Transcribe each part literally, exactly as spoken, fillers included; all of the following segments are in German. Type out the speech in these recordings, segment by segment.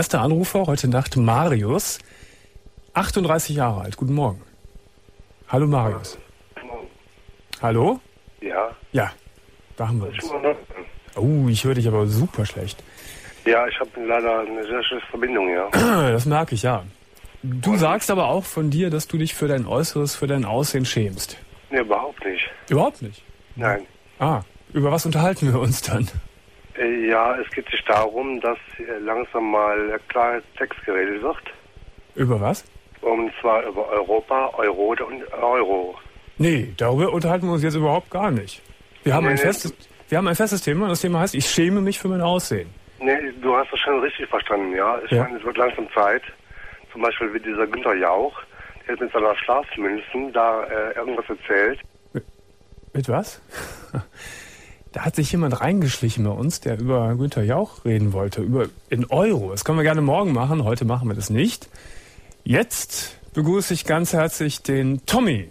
Erster Anrufer heute Nacht, Marius, achtunddreißig Jahre alt. Guten Morgen. Hallo Marius. Guten Morgen. Hallo? Ja. Ja, da haben wir uns. Oh, ich höre dich aber super schlecht. Ja, ich habe leider eine sehr schlechte Verbindung, ja. Das merke ich, ja. Du sagst aber auch von dir, dass du dich für dein Äußeres, für dein Aussehen schämst. Nee, überhaupt nicht. Überhaupt nicht? Nein. Ah, über was unterhalten wir uns dann? Äh, ja, es geht sich darum, dass äh, langsam mal klar Text geredet wird. Über was? Und zwar über Europa, Euro und Euro. Nee, darüber unterhalten wir uns jetzt überhaupt gar nicht. Wir haben, nee, ein, nee. festes, wir haben ein festes Thema und das Thema heißt, ich schäme mich für mein Aussehen. Nee, du hast das schon richtig verstanden, ja. Ich Ja. meine, es wird langsam Zeit. Zum Beispiel wie dieser Günther Jauch, der hat mit seiner Schlafmünzen da äh, irgendwas erzählt. Mit, mit was? Da hat sich jemand reingeschlichen bei uns, der über Günther Jauch reden wollte, über in Euro. Das können wir gerne morgen machen, heute machen wir das nicht. Jetzt begrüße ich ganz herzlich den Tommy,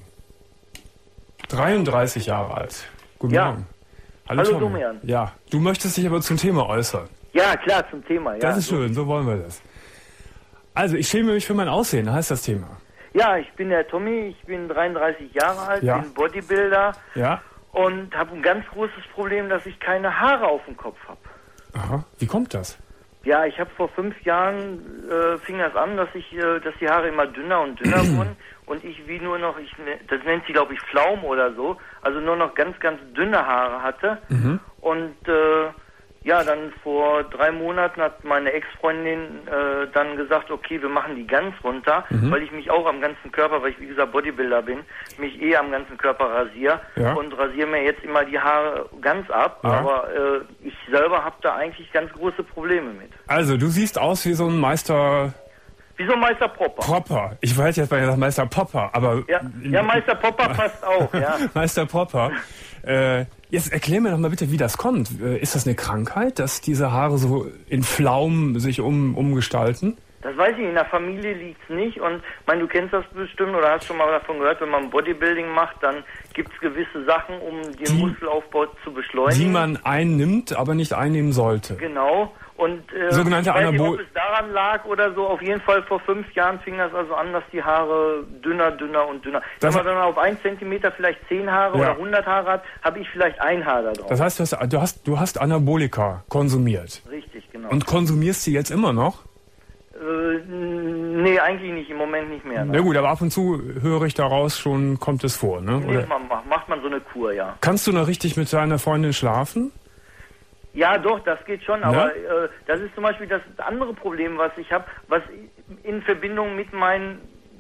dreiunddreißig Jahre alt. Guten Ja. Morgen. Hallo, Hallo, Tommy. Domian. Ja, du möchtest dich aber zum Thema äußern. Ja, klar, zum Thema. Ja. Das ist schön, so wollen wir das. Also, ich schäme mich für mein Aussehen, heißt das Thema. Ja, ich bin der Tommy, ich bin dreiunddreißig Jahre alt, Ja. bin Bodybuilder Ja? und habe ein ganz großes Problem, dass ich keine Haare auf dem Kopf habe. Aha, wie kommt das? Ja, ich habe vor fünf Jahren, äh, fing das an, dass ich, äh, dass die Haare immer dünner und dünner wurden und ich wie nur noch, ich ne- das nennt sie glaube ich Pflaum oder so, also nur noch ganz, ganz dünne Haare hatte. Mhm. Und äh, ja, dann vor drei Monaten hat meine Ex-Freundin äh, dann gesagt, okay, wir machen die ganz runter, Mhm. weil ich mich auch am ganzen Körper, weil ich wie gesagt Bodybuilder bin, mich eh am ganzen Körper rasiere Ja. und rasiere mir jetzt immer die Haare ganz ab, Ja. aber äh, ich selber habe da eigentlich ganz große Probleme mit. Also, du siehst aus wie so ein Meister Wieso Meister Popper? Popper. Ich weiß jetzt bei Meister Popper, aber... Ja, ja, Meister Popper passt auch, ja. Meister Popper. Äh, jetzt erklär mir doch mal bitte, wie das kommt. Äh, Ist das eine Krankheit, dass diese Haare so in Pflaumen sich um, umgestalten? Das weiß ich, in der Familie liegt's nicht und ich meine, du kennst das bestimmt oder hast schon mal davon gehört, wenn man Bodybuilding macht, dann gibt's gewisse Sachen, um den Die- Muskelaufbau zu beschleunigen. Die man einnimmt, aber nicht einnehmen sollte. Genau. Und äh, Sogenannte ich weiß nicht, Anabol- ob es daran lag oder so. Auf jeden Fall vor fünf Jahren fing das also an, dass die Haare dünner, dünner und dünner. Das- Wenn man dann auf einen Zentimeter vielleicht zehn Haare Ja. oder hundert Haare hat, habe ich vielleicht ein Haar da drauf. Das heißt, du hast, du hast, du hast Anabolika konsumiert. Richtig, genau. Und konsumierst sie jetzt immer noch? äh, nee, eigentlich nicht. Im Moment nicht mehr. Ne? Na gut, aber ab und zu höre ich daraus schon, kommt es vor, ne? Nee, Oder man, macht, macht man so eine Kur, ja. kannst du noch richtig mit deiner Freundin schlafen? Ja, doch, das geht schon, aber äh, das ist zum Beispiel das andere Problem, was ich habe, was in Verbindung mit, mein,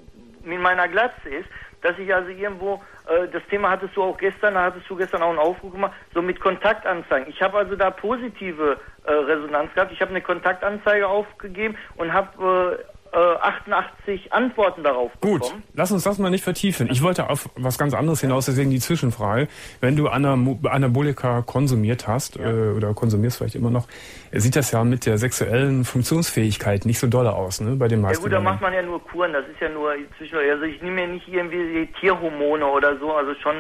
mit meiner Glatze ist, dass ich also irgendwo, äh, das Thema hattest du auch gestern, da hattest du gestern auch einen Aufruf gemacht, so mit Kontaktanzeigen. Ich habe also da positive äh, Resonanz gehabt. Ich habe eine Kontaktanzeige aufgegeben und habe äh, äh, achtundachtzig Antworten darauf Gut, bekommen. lass uns das mal nicht vertiefen. Ich wollte auf was ganz anderes hinaus, deswegen die Zwischenfrage. Wenn du Anamo- Anabolika konsumiert hast, Ja. äh, oder konsumierst vielleicht immer noch, sieht das ja mit der sexuellen Funktionsfähigkeit nicht so doll aus, ne? Bei den Ja meisten. gut, da Männern. macht man ja nur Kuren, das ist ja nur zwischendurch, also ich nehme ja nicht irgendwie die Tierhormone oder so, also schon,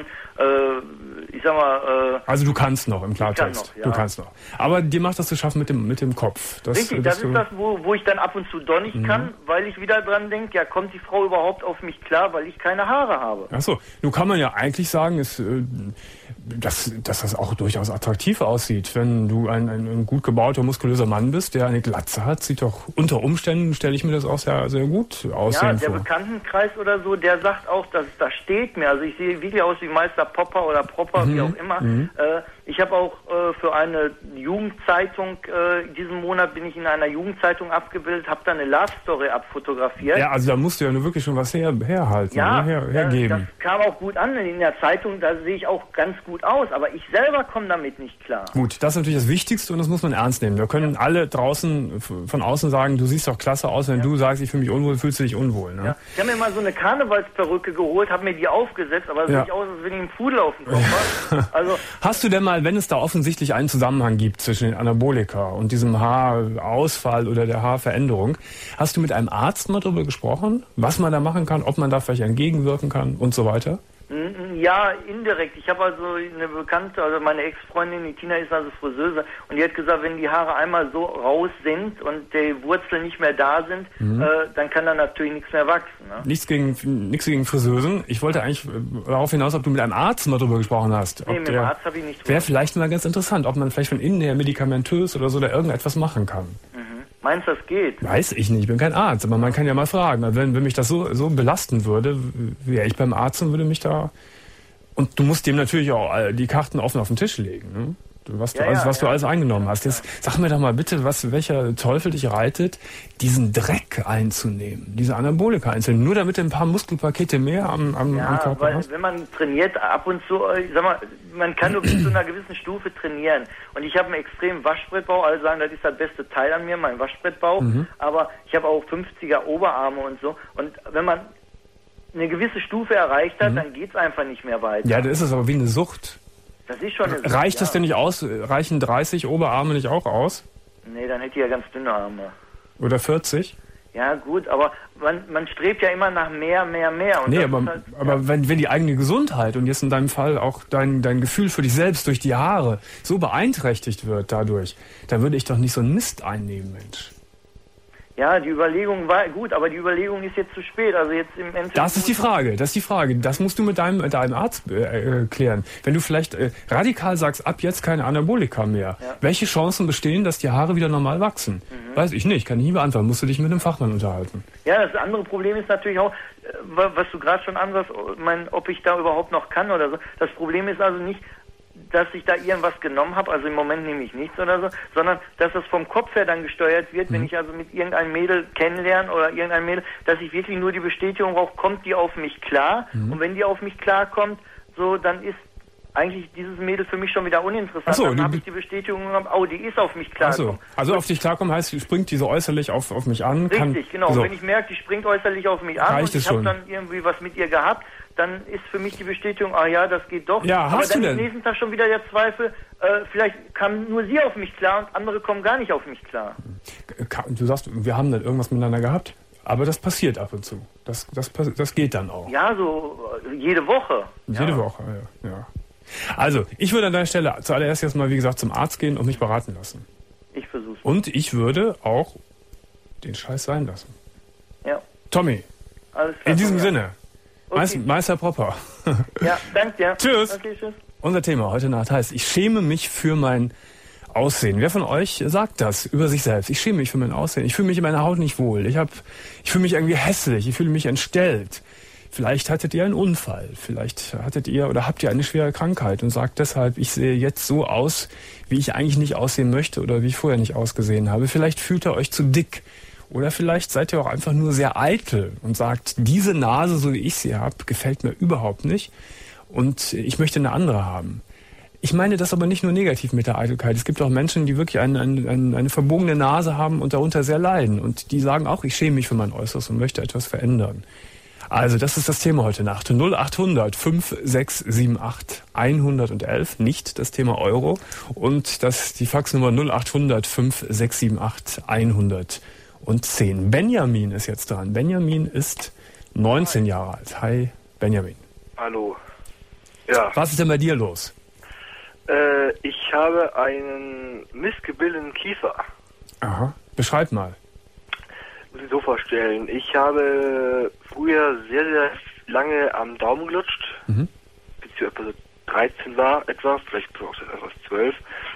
äh, ich sag mal, äh, Also du kannst noch im Klartext. noch, ja. Du kannst noch. Aber dir macht das zu schaffen mit dem, mit dem Kopf. Das, richtig, dass das du- ist das, wo, wo ich dann ab und zu doch nicht kann, weil ich wieder dran denke, ja, kommt die Frau überhaupt auf mich klar, weil ich keine Haare habe. Ach so, nun kann man ja eigentlich sagen, ist, äh, dass, dass das auch durchaus attraktiv aussieht. Wenn du ein, ein, ein gut gebauter, muskulöser Mann bist, der eine Glatze hat, sieht doch unter Umständen, stelle ich mir das auch sehr, sehr gut Ja, aussehen der vor. Bekanntenkreis oder so, der sagt auch, dass das steht mir. Also ich sehe wirklich aus wie Meister Popper oder Propper, wie auch immer. Äh, ich habe auch äh, für eine Jugendzeitung, äh, diesen Monat bin ich in einer Jugendzeitung abgebildet, habe da eine Love Story abfotografiert. Ja, also da musst du ja nur wirklich schon was her, herhalten, Ja, ne? her, das, hergeben. das kam auch gut an in der Zeitung, da sehe ich auch ganz gut aus, aber ich selber komme damit nicht klar. Gut, das ist natürlich das Wichtigste und das muss man ernst nehmen. Wir können alle draußen f- von außen sagen, du siehst doch klasse aus, wenn du sagst, ich fühle mich unwohl, fühlst du dich unwohl. Ne? Ja. Ich habe mir mal so eine Karnevalsperücke geholt, habe mir die aufgesetzt, aber es Ja. sieht aus, als wenn ich einen Pudel auf dem Kopf habe. Also, Hast du denn mal, wenn es da offensichtlich einen Zusammenhang gibt zwischen den Anabolika und diesem Haarausfall oder der Haarveränderung, hast du mit einem Arzt mal darüber gesprochen, was man da machen kann, ob man da vielleicht entgegenwirken kann und so weiter? Ja, indirekt. Ich habe also eine Bekannte, also meine Ex-Freundin, die Tina ist also Friseuse und die hat gesagt, wenn die Haare einmal so raus sind und die Wurzeln nicht mehr da sind, mhm. äh, dann kann da natürlich nichts mehr wachsen. Ne? Nichts gegen nichts gegen Friseusen. Ich wollte eigentlich darauf hinaus, ob du mit einem Arzt mal drüber gesprochen hast. Nee, mit dem Arzt habe ich nicht drüber. Wäre vielleicht mal ganz interessant, ob man vielleicht von innen her medikamentös oder so da irgendetwas machen kann. Mhm. Meinst du, das geht? Weiß ich nicht, ich bin kein Arzt, aber man kann ja mal fragen. Wenn, wenn mich das so, so belasten würde, wäre ich beim Arzt und würde mich da... Und du musst dem natürlich auch die Karten offen auf den Tisch legen, ne? Was, du, ja, alles, ja, was ja. du alles eingenommen hast. Jetzt sag mir doch mal bitte, was, welcher Teufel dich reitet, diesen Dreck einzunehmen, diese Anabolika einzunehmen, nur damit du ein paar Muskelpakete mehr am, am, ja, am Körper weil, hast? Wenn man trainiert, ab und zu, ich sag mal, man kann nur bis zu einer gewissen Stufe trainieren. Und ich habe einen extremen Waschbrettbau, alle sagen, das ist das beste Teil an mir, mein Waschbrettbau. Mhm. Aber ich habe auch fünfziger Oberarme und so. Und wenn man eine gewisse Stufe erreicht hat, mhm. dann geht's einfach nicht mehr weiter. Ja, das ist es aber wie eine Sucht. Das ist schon eine Sucht, Reicht ja. das denn nicht aus? Reichen dreißig Oberarme nicht auch aus? Nee, dann hätte ich ja ganz dünne Arme. Oder vierzig? Ja gut, aber man, man strebt ja immer nach mehr, mehr, mehr. Und nee, aber, halt, aber ja. wenn, wenn die eigene Gesundheit und jetzt in deinem Fall auch dein, dein Gefühl für dich selbst durch die Haare so beeinträchtigt wird dadurch, dann würde ich doch nicht so einen Mist einnehmen, Mensch. Ja, die Überlegung war gut, aber die Überlegung ist jetzt zu spät. Also jetzt im Endeffekt. Das ist die Frage, das ist die Frage. Das musst du mit deinem, mit deinem Arzt äh, klären. Wenn du vielleicht äh, radikal sagst, ab jetzt keine Anabolika mehr, ja. welche Chancen bestehen, dass die Haare wieder normal wachsen? Mhm. Weiß ich nicht, kann ich nie beantworten. Musst du dich mit einem Fachmann unterhalten. Ja, das andere Problem ist natürlich auch, was du gerade schon ansagst, mein, ob ich da überhaupt noch kann oder so. Das Problem ist also nicht, dass ich da irgendwas genommen habe, also im Moment nehme ich nichts oder so, sondern dass das vom Kopf her dann gesteuert wird, mhm. wenn ich also mit irgendeinem Mädel kennenlerne oder irgendein Mädel, dass ich wirklich nur die Bestätigung brauche, kommt die auf mich klar? Mhm. Und wenn die auf mich klar kommt, so, dann ist eigentlich dieses Mädel für mich schon wieder uninteressant. So, dann habe ich die Bestätigung gehabt, oh, die ist auf mich klar. So. Also auf dich klarkommen heißt, springt die so äußerlich auf, auf mich an? Richtig, kann, genau. so. Wenn ich merke, die springt äußerlich auf mich an Reicht und ich habe dann irgendwie was mit ihr gehabt, dann ist für mich die Bestätigung, ah ja, das geht doch. Ja, hast aber dann du am denn? nächsten Tag schon wieder der Zweifel, äh, vielleicht kam nur sie auf mich klar und andere kommen gar nicht auf mich klar. Du sagst, wir haben dann irgendwas miteinander gehabt, aber das passiert ab und zu. Das, das, das geht dann auch. Ja, so äh, jede Woche. Jede ja. Woche, ja, ja. Also, ich würde an deiner Stelle zuallererst jetzt mal, wie gesagt, zum Arzt gehen und mich beraten lassen. Ich versuch's. Und ich würde auch den Scheiß sein lassen. Ja. Tommy, alles klar, in diesem ja. Sinne, okay. Meister Propper. Ja, danke dir. Tschüss. Okay, tschüss. Unser Thema heute Nacht heißt, ich schäme mich für mein Aussehen. Wer von euch sagt das über sich selbst? Ich schäme mich für mein Aussehen. Ich fühle mich in meiner Haut nicht wohl. Ich, hab, ich fühle mich irgendwie hässlich. Ich fühle mich entstellt. Vielleicht hattet ihr einen Unfall, vielleicht hattet ihr oder habt ihr eine schwere Krankheit und sagt deshalb, ich sehe jetzt so aus, wie ich eigentlich nicht aussehen möchte oder wie ich vorher nicht ausgesehen habe. Vielleicht fühlt ihr euch zu dick oder vielleicht seid ihr auch einfach nur sehr eitel und sagt, diese Nase, so wie ich sie habe, gefällt mir überhaupt nicht und ich möchte eine andere haben. Ich meine das aber nicht nur negativ mit der Eitelkeit. Es gibt auch Menschen, die wirklich eine, eine, eine verbogene Nase haben und darunter sehr leiden und die sagen auch, ich schäme mich für mein Äußeres und möchte etwas verändern. Also, das ist das Thema heute Nacht. null acht hundert fünf sechs sieben acht hundertelf, nicht das Thema Euro. Und das die Faxnummer null acht hundert fünf sechs sieben acht hundertzehn. Benjamin ist jetzt dran. Benjamin ist neunzehn Jahre alt. Hi, Benjamin. Hallo. Ja. Was ist denn bei dir los? Äh, ich habe einen missgebildeten Kiefer. Aha. Beschreib mal. Muss ich so vorstellen. Ich habe früher sehr, sehr lange am Daumen gelutscht, mhm. bis ich etwa so dreizehn war, etwa, vielleicht auch etwas zwölf,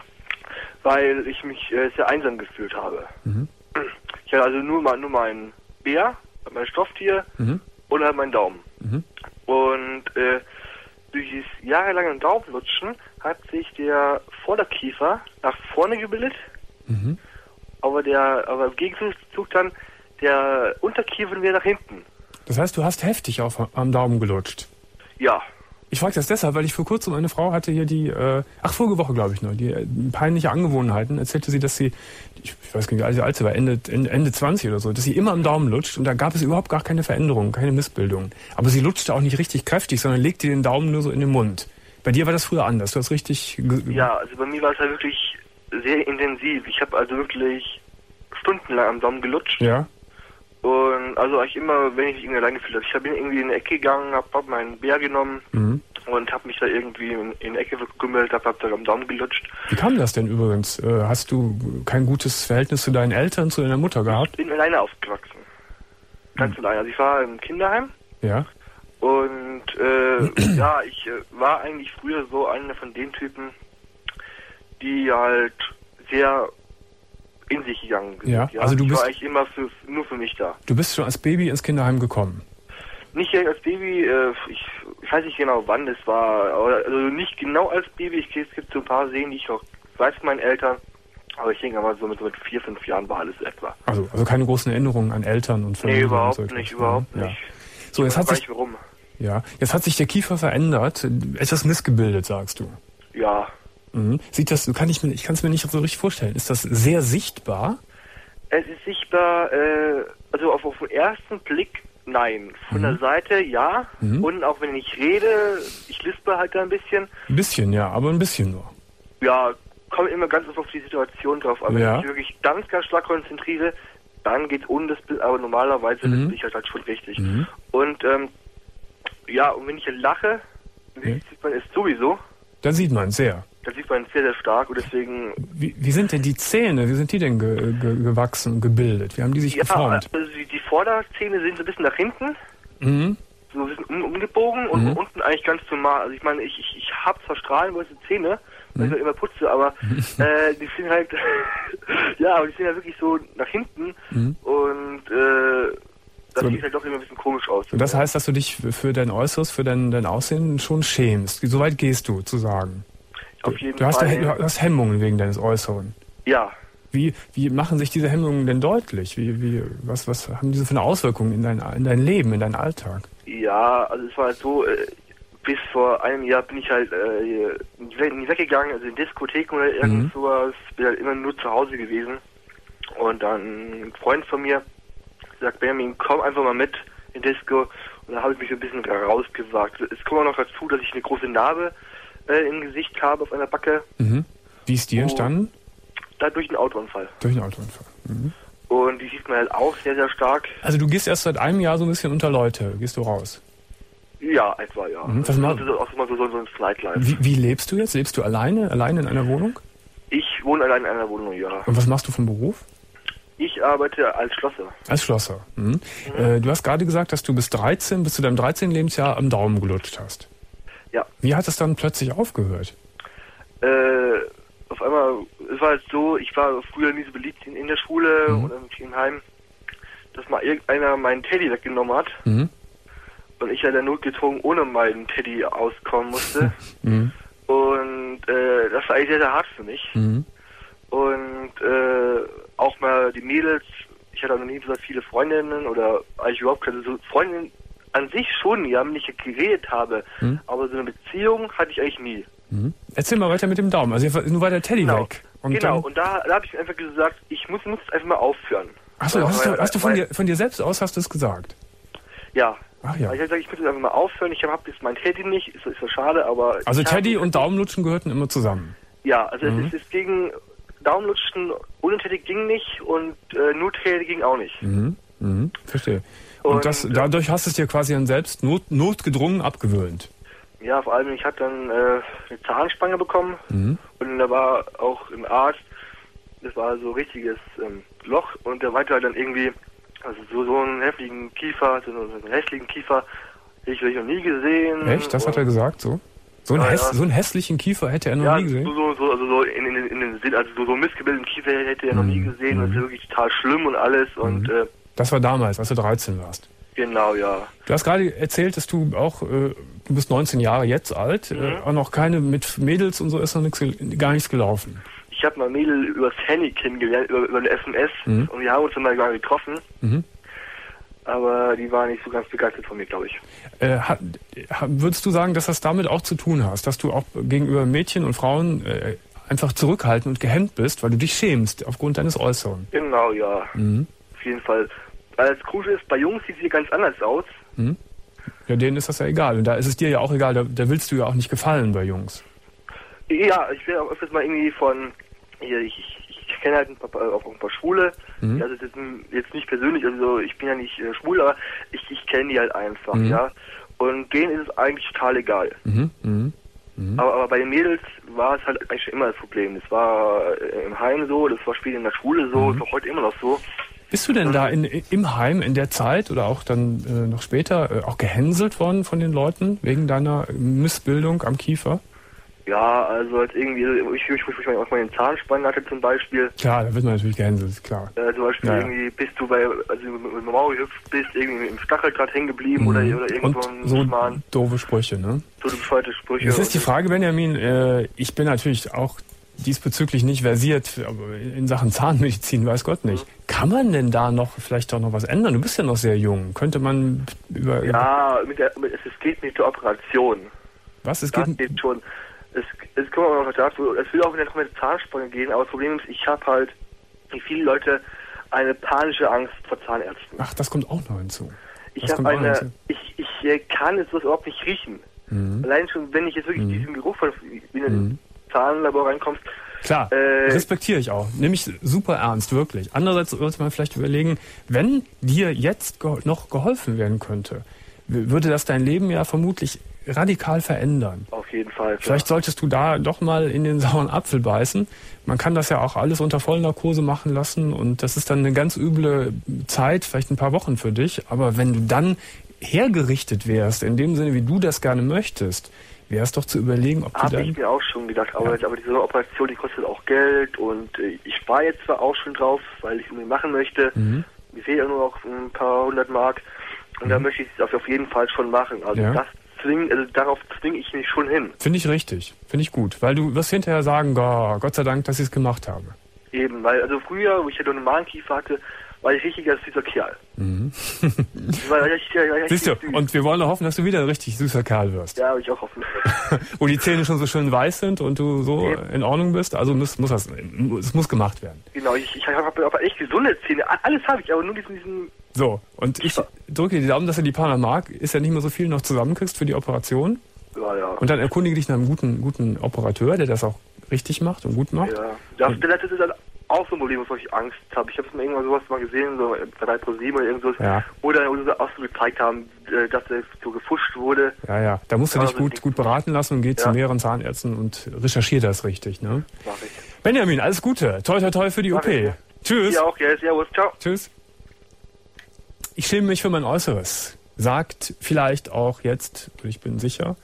weil ich mich äh, sehr einsam gefühlt habe. Mhm. Ich hatte also nur, mal, nur meinen Bär, mein Stofftier mhm. und halt meinen Daumen. Mhm. Und äh, durch dieses jahrelange Daumenlutschen hat sich der Vorderkiefer nach vorne gebildet, mhm. aber der, aber im Gegenzug dann der Unterkiefer wieder nach hinten. Das heißt, du hast heftig auf, am Daumen gelutscht? Ja. Ich frage das deshalb, weil ich vor kurzem eine Frau hatte hier, die, äh, ach, vorige Woche glaube ich nur, die äh, peinliche Angewohnheiten, erzählte sie, dass sie, ich, ich weiß gar nicht, wie alt sie war, Ende, Ende, Ende zwanzig oder so, dass sie immer am Daumen lutscht und da gab es überhaupt gar keine Veränderung, keine Missbildung. Aber sie lutschte auch nicht richtig kräftig, sondern legte den Daumen nur so in den Mund. Bei dir war das früher anders, du hast richtig... Ja, also bei mir war es halt wirklich sehr intensiv. Ich habe also wirklich stundenlang am Daumen gelutscht. Ja. Und also eigentlich immer, wenn ich mich irgendwie allein gefühlt habe. Ich bin irgendwie in die Ecke gegangen, hab, hab meinen Bär genommen mhm. und hab mich da irgendwie in, in die Ecke gekümmelt, hab, hab da am Daumen gelutscht. Wie kam das denn übrigens? Äh, hast du kein gutes Verhältnis zu deinen Eltern, zu deiner Mutter gehabt? Ich bin alleine aufgewachsen. Ganz mhm. alleine. Also ich war im Kinderheim. Ja. Und äh, ja, ich äh, war eigentlich früher so einer von den Typen, die halt sehr in sich gegangen sind. Ja, also du ich bist war eigentlich immer für, nur für mich da. Du bist schon als Baby ins Kinderheim gekommen? Nicht direkt als Baby, äh, ich, ich weiß nicht genau wann es war, also nicht genau als Baby, ich, es gibt so ein paar Szenen, die ich auch weiß von meinen Eltern, aber ich denke mal so mit, so mit vier, fünf Jahren war alles etwa. Also, also keine großen Erinnerungen an Eltern und Familie? Nee, überhaupt und so nicht, überhaupt ja. nicht. So, jetzt hat sich, nicht warum. Ja, jetzt hat sich der Kiefer verändert, etwas missgebildet, sagst du. Ja. Mhm. Sieht das, kann ich mir, ich kann es mir nicht so richtig vorstellen. Ist das sehr sichtbar? Es ist sichtbar, äh, also auf, auf den ersten Blick nein. Von mhm. der Seite ja. Mhm. Und auch wenn ich rede, ich lispe halt da ein bisschen. Ein bisschen, ja, aber ein bisschen nur. Ja, kommt immer ganz auf die Situation drauf. Aber ja. wenn ich wirklich ganz, ganz stark konzentriere, dann geht's ohne das Bild, aber normalerweise mhm. lispe ich halt, halt schon richtig. Mhm. Und ähm, ja, und wenn ich lache, okay. sieht man es sowieso. Da sieht man es sehr. Da sieht man sehr, sehr stark und deswegen... Wie, wie sind denn die Zähne, wie sind die denn ge, ge, gewachsen und gebildet? Wie haben die sich ja, geformt? Also die, die Vorderzähne sind so ein bisschen nach hinten, mhm. so ein bisschen um, umgebogen und mhm. unten eigentlich ganz normal. Also ich meine, ich, ich, ich habe zwar strahlenweiße Zähne, weil mhm. ich immer putze, aber äh, die sind halt... ja, aber die sind ja wirklich so nach hinten mhm. und... Äh, das so, sieht halt doch immer ein bisschen komisch aus. Und das heißt, dass du dich für dein Äußeres, für dein, dein Aussehen schon schämst. So weit gehst du, zu sagen. Auf jeden du, hast Fall. Da, du hast Hemmungen wegen deines Äußeren. Ja. Wie, wie machen sich diese Hemmungen denn deutlich? Wie, wie, was, was haben diese für eine Auswirkung in dein, in dein Leben, in deinen Alltag? Ja, also es war halt so, äh, bis vor einem Jahr bin ich halt äh, nie weggegangen, also in Diskotheken oder irgend mhm. sowas, bin halt immer nur zu Hause gewesen. Und dann ein Freund von mir sagt, Benjamin, komm einfach mal mit in Disco. Und da habe ich mich so ein bisschen rausgewagt. Es kommt auch noch dazu, dass ich eine große Narbe äh, im Gesicht habe, auf einer Backe. Mhm. Wie ist die entstanden? Da durch einen Autounfall. Durch einen Autounfall. Mhm. Und die sieht man halt auch sehr, sehr stark. Also du gehst erst seit einem Jahr so ein bisschen unter Leute, gehst du raus? Ja, etwa, ja. Mhm. Das ist auch immer so, so, so ein Slide-Life. Wie, wie lebst du jetzt? Lebst du alleine? Alleine in einer Wohnung? Ich wohne allein in einer Wohnung, ja. Und was machst du vom Beruf? Ich arbeite als Schlosser. Als Schlosser. Mhm. Mhm. Äh, du hast gerade gesagt, dass du bis dreizehn, bis zu deinem dreizehnten Lebensjahr am Daumen gelutscht hast. Ja. Wie hat es dann plötzlich aufgehört? Äh, auf einmal, es war halt so, ich war früher nie so beliebt in, in der Schule mhm. und im Heim, dass mal irgendeiner meinen Teddy weggenommen hat. Mhm. Und ich leider notgedrungen ohne meinen Teddy auskommen musste. mhm. Und äh, das war eigentlich sehr, sehr hart für mich. Mhm. Und äh, auch mal die Mädels, ich hatte noch nie so viele Freundinnen oder eigentlich überhaupt keine so Freundinnen an sich schon, ja, wenn ich geredet habe, hm. aber so eine Beziehung hatte ich eigentlich nie. Hm. Erzähl mal weiter mit dem Daumen, also nur war der Teddy genau. weg. Und genau, dann... und da, da habe ich einfach gesagt, ich muss, muss einfach mal aufhören. Achso, weil, hast, du, weil, hast du von weil, dir, von dir selbst aus hast du es gesagt? Ja. Ach ja. Ich habe gesagt, ich muss jetzt einfach mal aufhören, ich habe jetzt mein Teddy nicht, ist, ist so schade, aber... Also Teddy und Daumenlutschen gehörten immer zusammen? Ja, also mhm. es, es ging... Daumenlutschen ohne Teddy ging nicht und äh, nur Teddy ging auch nicht. Mhm. Mhm. Verstehe. Und, und das, dadurch hast du es dir quasi dann selbst not, notgedrungen abgewöhnt? Ja, vor allem, ich hatte dann äh, eine Zahnspange bekommen mhm. und da war auch ein Arzt, das war so ein richtiges ähm, Loch und der meinte halt dann irgendwie, also so, so einen heftigen Kiefer, so einen hässlichen Kiefer, hätte ich noch nie gesehen. Echt? Das hat er gesagt, so? So einen, ja, häss, ja. so einen hässlichen Kiefer hätte er noch ja, nie gesehen? So, so, also so in, in, in den Sinn, also so, so einen missgebildeten Kiefer hätte er noch nie gesehen. Mhm. Das ist wirklich total schlimm und alles. Mhm. Und, äh, das war damals, als du dreizehn warst. Genau, ja. Du hast gerade erzählt, dass du auch, äh, du bist neunzehn Jahre jetzt alt, mhm. äh, auch noch keine mit Mädels und so ist noch nix, gar nichts gelaufen. Ich habe mal Mädel übers Handy kennengelernt, über, über eine S M S mhm. und wir haben uns dann mal getroffen. Mhm. Aber die war nicht so ganz begeistert von mir, glaube ich. Äh, hat, würdest du sagen, dass das damit auch zu tun hast, dass du auch gegenüber Mädchen und Frauen äh, einfach zurückhaltend und gehemmt bist, weil du dich schämst aufgrund deines Äußeren? Genau, ja. Mhm. Auf jeden Fall. Weil das Coole ist, bei Jungs sieht sie ganz anders aus. Mhm. Ja, denen ist das ja egal. Und da ist es dir ja auch egal, da, da willst du ja auch nicht gefallen bei Jungs. Ja, ich werde auch öfters mal irgendwie von, ich, ich, ich kenne halt ein paar, auch ein paar Schwule. Mhm. Also das ist jetzt nicht persönlich, also ich bin ja nicht äh, schwul, aber ich, ich kenne die halt einfach, mhm. ja. Und denen ist es eigentlich total egal. Mhm. Mhm. Mhm. Aber, aber bei den Mädels war es halt eigentlich immer das Problem. Das war äh, im Heim so, das war später in der Schule so, mhm. ist auch heute immer noch so. Bist du denn da in, im Heim in der Zeit oder auch dann äh, noch später äh, auch gehänselt worden von den Leuten wegen deiner Missbildung am Kiefer? Ja, also jetzt irgendwie, ich, ich, ich, ich auch mal den Zahnspann hatte zum Beispiel. Klar, da wird man natürlich gehänselt, klar. Äh, zum Beispiel ja, irgendwie bist du bei, also mit dem Mauer gehüpft bist, irgendwie im Stacheldraht hängen geblieben mhm. oder, oder irgendwo und so Schmarrn. Doofe Sprüche, ne? So bescheuerte Sprüche. Das ist die Frage, Benjamin, äh, ich bin natürlich auch diesbezüglich nicht versiert, aber in Sachen Zahnmedizin weiß Gott nicht. Mhm. Kann man denn da noch vielleicht doch noch was ändern? Du bist ja noch sehr jung. Könnte man über... Ja, mit der, mit, es geht nicht zur Operation. Was? Es das geht, geht schon. Es, es kommt auch noch dazu, es will auch wieder noch mit Zahnspange gehen, aber das Problem ist, ich habe halt, wie viele Leute, eine panische Angst vor Zahnärzten. Ach, das kommt auch noch hinzu. Ich habe eine, ich, ich kann jetzt sowas überhaupt nicht riechen. Mhm. Allein schon, wenn ich jetzt wirklich mhm. diesen Geruch von in ein mhm. Zahnlabor reinkommst. Klar, äh, respektiere ich auch. Nehme ich super ernst, wirklich. Andererseits sollte man vielleicht überlegen, wenn dir jetzt ge- noch geholfen werden könnte, w- würde das dein Leben ja vermutlich radikal verändern. Auf jeden Fall. Vielleicht klar. solltest du da doch mal in den sauren Apfel beißen. Man kann das ja auch alles unter Vollnarkose machen lassen und das ist dann eine ganz üble Zeit, vielleicht ein paar Wochen für dich. Aber wenn du dann hergerichtet wärst, in dem Sinne, wie du das gerne möchtest, wäre es doch zu überlegen, ob du dann... Habe ich mir auch schon gedacht, aber, ja. aber diese Operation, die kostet auch Geld und äh, ich spare jetzt zwar auch schon drauf, weil ich unbedingt machen möchte. Mhm. Mir fehlt ja nur noch ein paar hundert Mark und mhm. da möchte ich es auf jeden Fall schon machen. Also ja. das zwing, also darauf zwinge ich mich schon hin. Finde ich richtig, finde ich gut, weil du wirst hinterher sagen, oh, Gott sei Dank, dass ich es gemacht habe. Eben, weil also früher, wo ich ja nur einen normalen Kiefer hatte, war ich richtig als süßer Kerl. Mhm. war richtig, richtig Siehst du, süß. Und wir wollen doch hoffen, dass du wieder ein richtig süßer Kerl wirst. Ja, ich auch hoffen. Wo die Zähne schon so schön weiß sind und du so Eben. in Ordnung bist, also muss, muss das, es muss gemacht werden. Genau, ich, ich habe aber echt gesunde Zähne, alles habe ich, aber nur diesen... diesen so, und ich drücke dir die Daumen, dass du die paar Mark, ist ja nicht mehr so viel, noch zusammenkriegst für die Operation. Ja, ja. Und dann erkundige dich nach einem guten, guten Operateur, der das auch richtig macht und gut macht. Ja, das, das ist dann auch so ein Problem, wovor ich Angst habe. Ich habe es mal irgendwann sowas mal gesehen, so bei drei Pro sieben oder irgendwas, ja. wo dann auch so gezeigt haben, dass das so gefuscht wurde. Ja, ja, da musst du dich gut, gut beraten lassen und geh ja. zu mehreren Zahnärzten und recherchier das richtig, ne? Mach ich. Benjamin, alles Gute. Toi, toi, toi für die Mach O P. Ich, ja. Tschüss. Ja, auch, ja, servus, ciao. Tschüss. Ich schäme mich für mein Äußeres. Sagt vielleicht auch jetzt, ich bin sicher,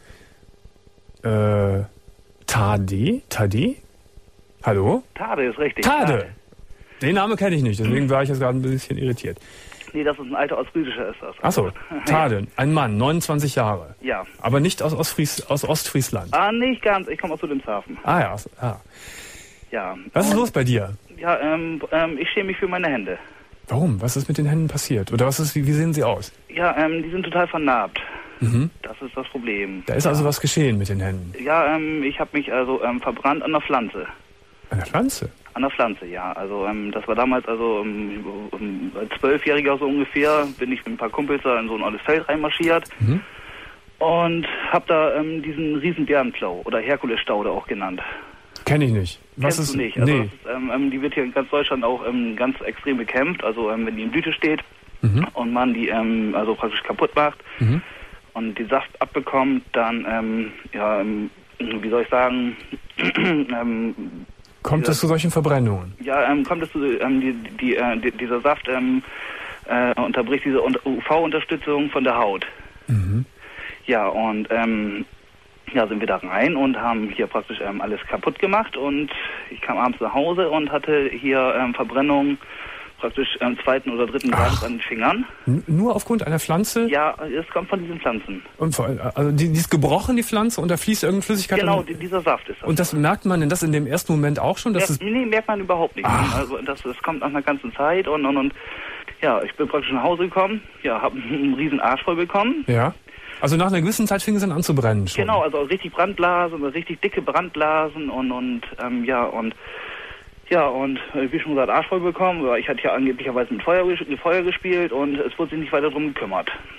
äh, Tade? Tade? Hallo? Tade ist richtig. Tade! Tade. Den Namen kenne ich nicht, deswegen war ich jetzt gerade ein bisschen irritiert. Nee, das ist ein alter Ostfriesischer ist das. Achso, Tade, ein Mann, neunundzwanzig Jahre. Ja. Aber nicht aus, Ostfries, aus Ostfriesland. Ah, nicht ganz, ich komme aus Wilhelmshaven. Ah ja, ah. Ja. Was ist los bei dir? Ja, ähm, ähm, ich schäme mich für meine Hände. Warum? Was ist mit den Händen passiert? Oder was ist, wie, wie sehen sie aus? Ja, ähm, die sind total vernarbt. Mhm. Das ist das Problem. Da ist also was geschehen mit den Händen? Ja, ähm, ich habe mich also ähm, verbrannt an der Pflanze. An der Pflanze? An der Pflanze, ja. Also ähm, das war damals, also ähm, um, als Zwölfjähriger so ungefähr, bin ich mit ein paar Kumpels da in so ein altes Feld reinmarschiert mhm. und habe da ähm, diesen riesen Bärenplau oder Herkulesstaude auch genannt. Kenne ich nicht. Was Kennst ist, du nicht? Also nee. das ist, ähm, ähm, die wird hier in ganz Deutschland auch ähm, ganz extrem bekämpft. Also ähm, wenn die in Blüte steht mhm. und man die ähm, also praktisch kaputt macht mhm. und die Saft abbekommt, dann ähm, ja, ähm, wie soll ich sagen, ähm, kommt dieser, es zu solchen Verbrennungen? Ja, ähm, kommt es zu ähm, die, die, äh, die, dieser Saft ähm, äh, unterbricht diese U V-Unterstützung von der Haut. Mhm. Ja, und ähm, ja, sind wir da rein und haben hier praktisch ähm, alles kaputt gemacht und ich kam abends nach Hause und hatte hier ähm, Verbrennung praktisch am ähm, zweiten oder dritten Grad an den Fingern. N nur aufgrund einer Pflanze? Ja, es kommt von diesen Pflanzen. Und also die, die ist gebrochen, die Pflanze, und da fließt irgendeine Flüssigkeit? Genau, und, dieser Saft ist das. Und das merkt man denn das in dem ersten Moment auch schon? Dass ja, nee, merkt man überhaupt nicht. Ach. Also das, das kommt nach einer ganzen Zeit und, und, und ja, ich bin praktisch nach Hause gekommen, ja, habe einen riesen Arsch voll bekommen. Ja. Also nach einer gewissen Zeit fing es dann an zu brennen schon. Genau, also richtig Brandblasen, richtig dicke Brandblasen und und ähm, ja und ja und äh, wie schon gesagt Arsch voll bekommen. Ich hatte ja angeblicherweise mit Feuer, mit Feuer gespielt und es wurde sich nicht weiter drum gekümmert.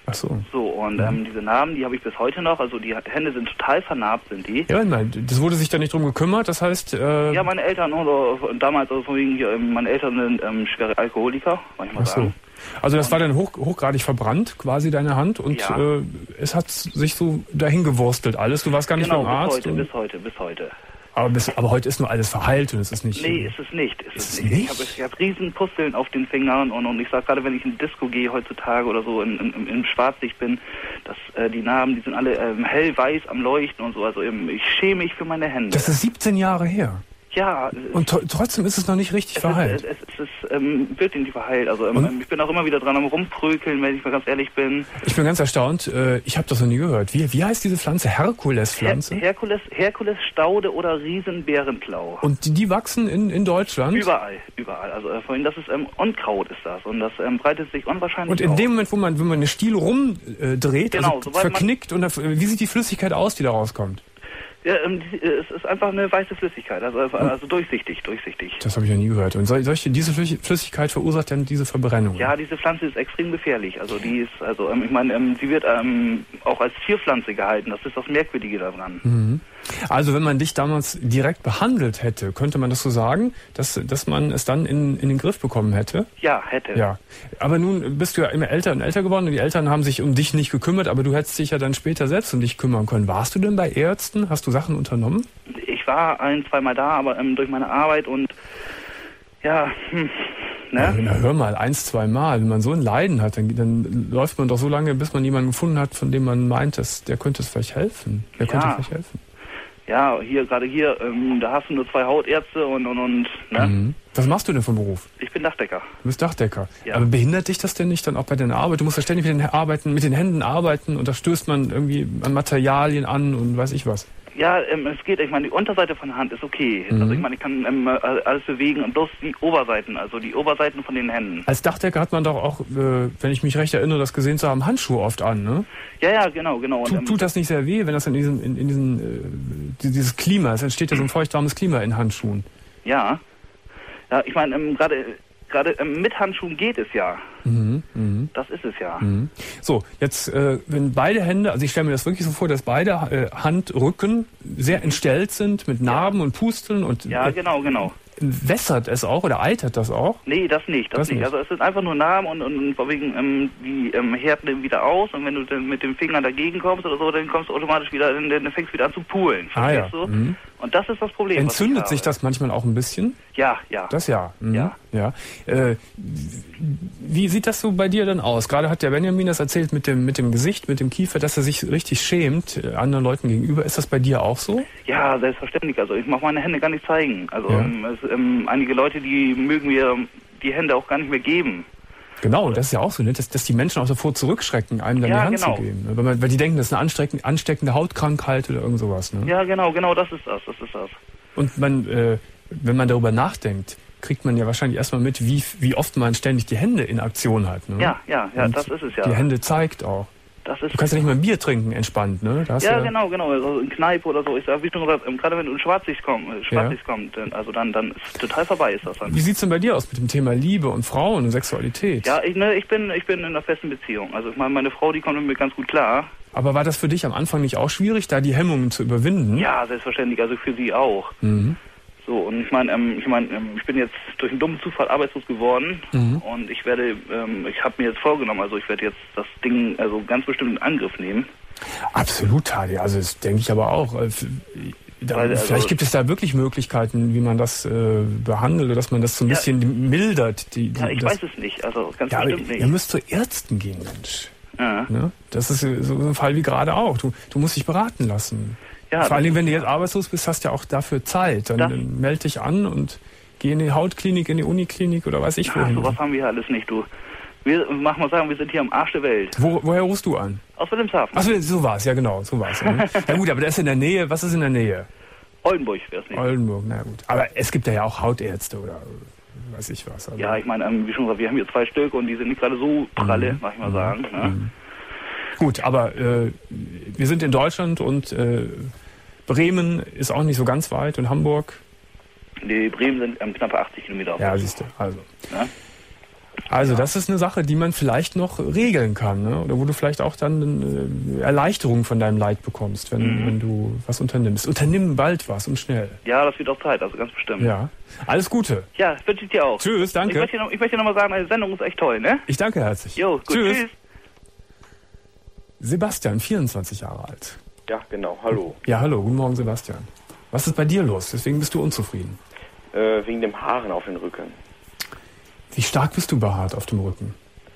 Ach so. So, und ähm, diese Narben, die habe ich bis heute noch. Also die Hände sind total vernarbt, sind die. Ja, nein, das wurde sich da nicht drum gekümmert, das heißt... Äh ja, meine Eltern, oder damals, also wegen hier, meine Eltern sind ähm, schwere Alkoholiker, manchmal Ach so. sagen. Also das war dann hoch, hochgradig verbrannt, quasi deine Hand, und ja. äh, es hat sich so dahin gewurstelt alles. Du warst gar nicht genau, beim Arzt. Bis heute, bis heute, bis heute. Aber, bis, aber heute ist nur alles verheilt und es ist nicht... Nee, ist es nicht. Ist, ist es nicht. nicht? Ich habe ich hab riesen Pusteln auf den Fingern und, und ich sage gerade, wenn ich in Disco gehe heutzutage oder so, in, in, im Schwarzlicht bin, dass äh, die Narben, die sind alle ähm, hellweiß am Leuchten und so. Also ähm, ich schäme mich für meine Hände. Das ist siebzehn Jahre her. Ja. Und to- trotzdem ist es noch nicht richtig es verheilt. Ist, es, es, es ist ähm, wirklich nicht verheilt. Also ähm, ich bin auch immer wieder dran am Rumprökeln, wenn ich mal ganz ehrlich bin. Ich bin ganz erstaunt. Äh, ich habe das noch nie gehört. Wie, wie heißt diese Pflanze? Herkules-Pflanze? Her- Herkules, Herkulesstaude oder Riesenbärenklau. Und die, die wachsen in, in Deutschland? Überall, überall. Also äh, vorhin, das ist ähm, Unkraut ist das und das ähm, breitet sich unwahrscheinlich Und in aus. dem Moment, wo man, wenn man eine Stiel rumdreht, genau, also sobald verknickt, und da, wie sieht die Flüssigkeit aus, die da rauskommt? Ja, ähm, die, äh, es ist einfach eine weiße Flüssigkeit, also, also durchsichtig, durchsichtig. Das habe ich noch nie gehört. Und sol- solche, diese Flüssigkeit verursacht dann diese Verbrennung? Ja, diese Pflanze ist extrem gefährlich. Also die ist, also ähm, ich meine, ähm, sie wird ähm, auch als Zierpflanze gehalten. Das ist das Merkwürdige daran. Mhm. Also wenn man dich damals direkt behandelt hätte, könnte man das so sagen, dass, dass man es dann in, in den Griff bekommen hätte? Ja, hätte. Ja. Aber nun bist du ja immer älter und älter geworden und die Eltern haben sich um dich nicht gekümmert, aber du hättest dich ja dann später selbst um dich kümmern können. Warst du denn bei Ärzten? Hast du Sachen unternommen? Ich war ein, zweimal da, aber ähm, durch meine Arbeit und ja, hm, ne? Ja, na, hör mal, eins, zwei Mal. Wenn man so ein Leiden hat, dann, dann läuft man doch so lange, bis man jemanden gefunden hat, von dem man meint, dass der könnte es vielleicht helfen. Der Ja. könnte vielleicht helfen. Ja, hier, gerade hier, ähm, da hast du nur zwei Hautärzte und, und, und, ne? Mhm. Was machst du denn vom Beruf? Ich bin Dachdecker. Du bist Dachdecker. Ja. Aber behindert dich das denn nicht dann auch bei deiner Arbeit? Du musst ja ständig mit den, arbeiten, mit den Händen arbeiten und da stößt man irgendwie an Materialien an und weiß ich was. Ja, ähm, es geht. Ich meine, die Unterseite von der Hand ist okay. Mhm. Also ich meine, ich kann ähm, alles bewegen und bloß die Oberseiten, also die Oberseiten von den Händen. Als Dachdecker hat man doch auch, äh, wenn ich mich recht erinnere, das gesehen zu haben, Handschuhe oft an, ne? Ja, ja, genau, genau. Und, Tut, ähm, tut das nicht sehr weh, wenn das in diesem, in, in diesem, äh, dieses Klima, es entsteht ja so ein feuchtwarmes Klima in Handschuhen. Ja. Ja, ich meine, ähm, gerade gerade ähm, mit Handschuhen geht es ja. Mhm, mh. Das ist es ja. Mhm. So, jetzt, äh, wenn beide Hände, also ich stelle mir das wirklich so vor, dass beide äh, Handrücken sehr entstellt sind mit Narben und Pusteln und Ja, äh, genau, genau. wässert es auch oder eitert das auch? Nee, das nicht, das, Das nicht. nicht. Also es sind einfach nur Narben und, und, und vorwiegend ähm, die ähm, härten wieder aus und wenn du dann mit dem Finger dagegen kommst oder so, dann kommst du automatisch wieder, dann, dann fängst du wieder an zu pulen. Ah, ja. Verstehst du? Mhm. Und das ist das Problem. was ich Entzündet sich habe. das manchmal auch ein bisschen? Ja, ja. Das ja. Mhm. Ja. ja. Äh, wie sieht das so bei dir dann aus? Gerade hat der Benjamin das erzählt mit dem, mit dem Gesicht, mit dem Kiefer, dass er sich richtig schämt äh, anderen Leuten gegenüber. Ist das bei dir auch so? Ja, selbstverständlich. Also ich mag meine Hände gar nicht zeigen. Also Ja. ähm, es, ähm, einige Leute, die mögen mir die Hände auch gar nicht mehr geben. Genau, und das ist ja auch so, ne? dass, dass die Menschen auch davor zurückschrecken, einem dann Ja, die Hand genau. zu geben. Ne? Weil, man, weil die denken, das ist eine ansteckende, ansteckende Hautkrankheit oder irgend sowas. Ne? Ja, genau, genau, das ist das, das ist das. Und man, äh, wenn man darüber nachdenkt, kriegt man ja wahrscheinlich erstmal mit, wie, wie oft man ständig die Hände in Aktion hat. Ne? Ja, ja, ja, Und das ist es ja. Die Hände zeigt auch. Das ist Du kannst ja nicht mal ein Bier trinken, entspannt, ne? Da hast ja, du genau, genau. Also in Kneipe oder so. Ich sag, wie schon gesagt, ähm, gerade wenn du in Schwarzlicht kommst, äh, Schwarzlicht kommt, dann, also dann, dann ist total vorbei, ist das dann. Wie sieht's denn bei dir aus mit dem Thema Liebe und Frauen und Sexualität? Ja, ich, ne, ich bin, ich bin in einer festen Beziehung. Also ich meine, meine Frau, die kommt mit mir ganz gut klar. Aber war das für dich am Anfang nicht auch schwierig, da die Hemmungen zu überwinden? Ja, selbstverständlich. Also für sie auch. Mhm. So, und ich meine, ähm, ich meine, ähm, ich bin jetzt durch einen dummen Zufall arbeitslos geworden Mhm. und ich werde, ähm, ich habe mir jetzt vorgenommen, also ich werde jetzt das Ding also ganz bestimmt in Angriff nehmen. Absolut, Tadi. Also das denke ich aber auch. Äh, f- Da, Weil, also- vielleicht gibt es da wirklich Möglichkeiten, wie man das äh, behandelt, oder dass man das so ein Ja. bisschen mildert. Die, die, Ja, ich das, weiß es nicht, also ganz ja, aber bestimmt nicht. ihr müsst zu Ärzten gehen, Mensch. Ja. Ne? Das ist so ein Fall wie gerade auch. Du, du musst dich beraten lassen. Ja, Vor allen das Dingen, wenn du ist- jetzt arbeitslos bist, hast du ja auch dafür Zeit. Dann, Das- dann melde dich an und geh in die Hautklinik, in die Uniklinik oder weiß ich Ah, wohin. sowas haben wir hier alles nicht, du. Wir, mach mal sagen, wir sind hier am Arsch der Welt. Wo, woher rufst du an? Aus Wilhelmshaven. Achso, so war's, ja genau, so war's. Ja, ne? Ja gut, aber das ist in der Nähe. Was ist in der Nähe? Oldenburg wäre es nicht. Oldenburg, na gut. Aber es gibt ja auch Hautärzte oder weiß ich was. Also Ja, ich meine, ähm, wie schon gesagt, wir haben hier zwei Stück und die sind nicht gerade so pralle, Mhm. mag ich mal sagen. Ne? Gut, aber äh, wir sind in Deutschland und äh, Bremen ist auch nicht so ganz weit und Hamburg. Die Bremen sind ähm, knappe achtzig Kilometer auf. Ja, siehst du, also. Ja? Also das ist eine Sache, die man vielleicht noch regeln kann, ne? Oder wo du vielleicht auch dann äh, Erleichterung von deinem Leid bekommst, wenn, mhm. wenn du was unternimmst. Unternimm bald was und schnell. Ja, das wird auch Zeit, also ganz bestimmt. Ja. Alles Gute. Ja, wünsche ich dir auch. Tschüss, danke. Ich möchte dir noch, ich möchte dir noch mal sagen, meine Sendung ist echt toll, ne? Ich danke herzlich. Jo, gut, tschüss. tschüss. Sebastian, vierundzwanzig Jahre alt. Ja, genau. Hallo. Ja, hallo. Guten Morgen, Sebastian. Was ist bei dir los? Deswegen bist du unzufrieden. Äh, wegen dem Haaren auf den Rücken. Wie stark bist du behaart auf dem Rücken?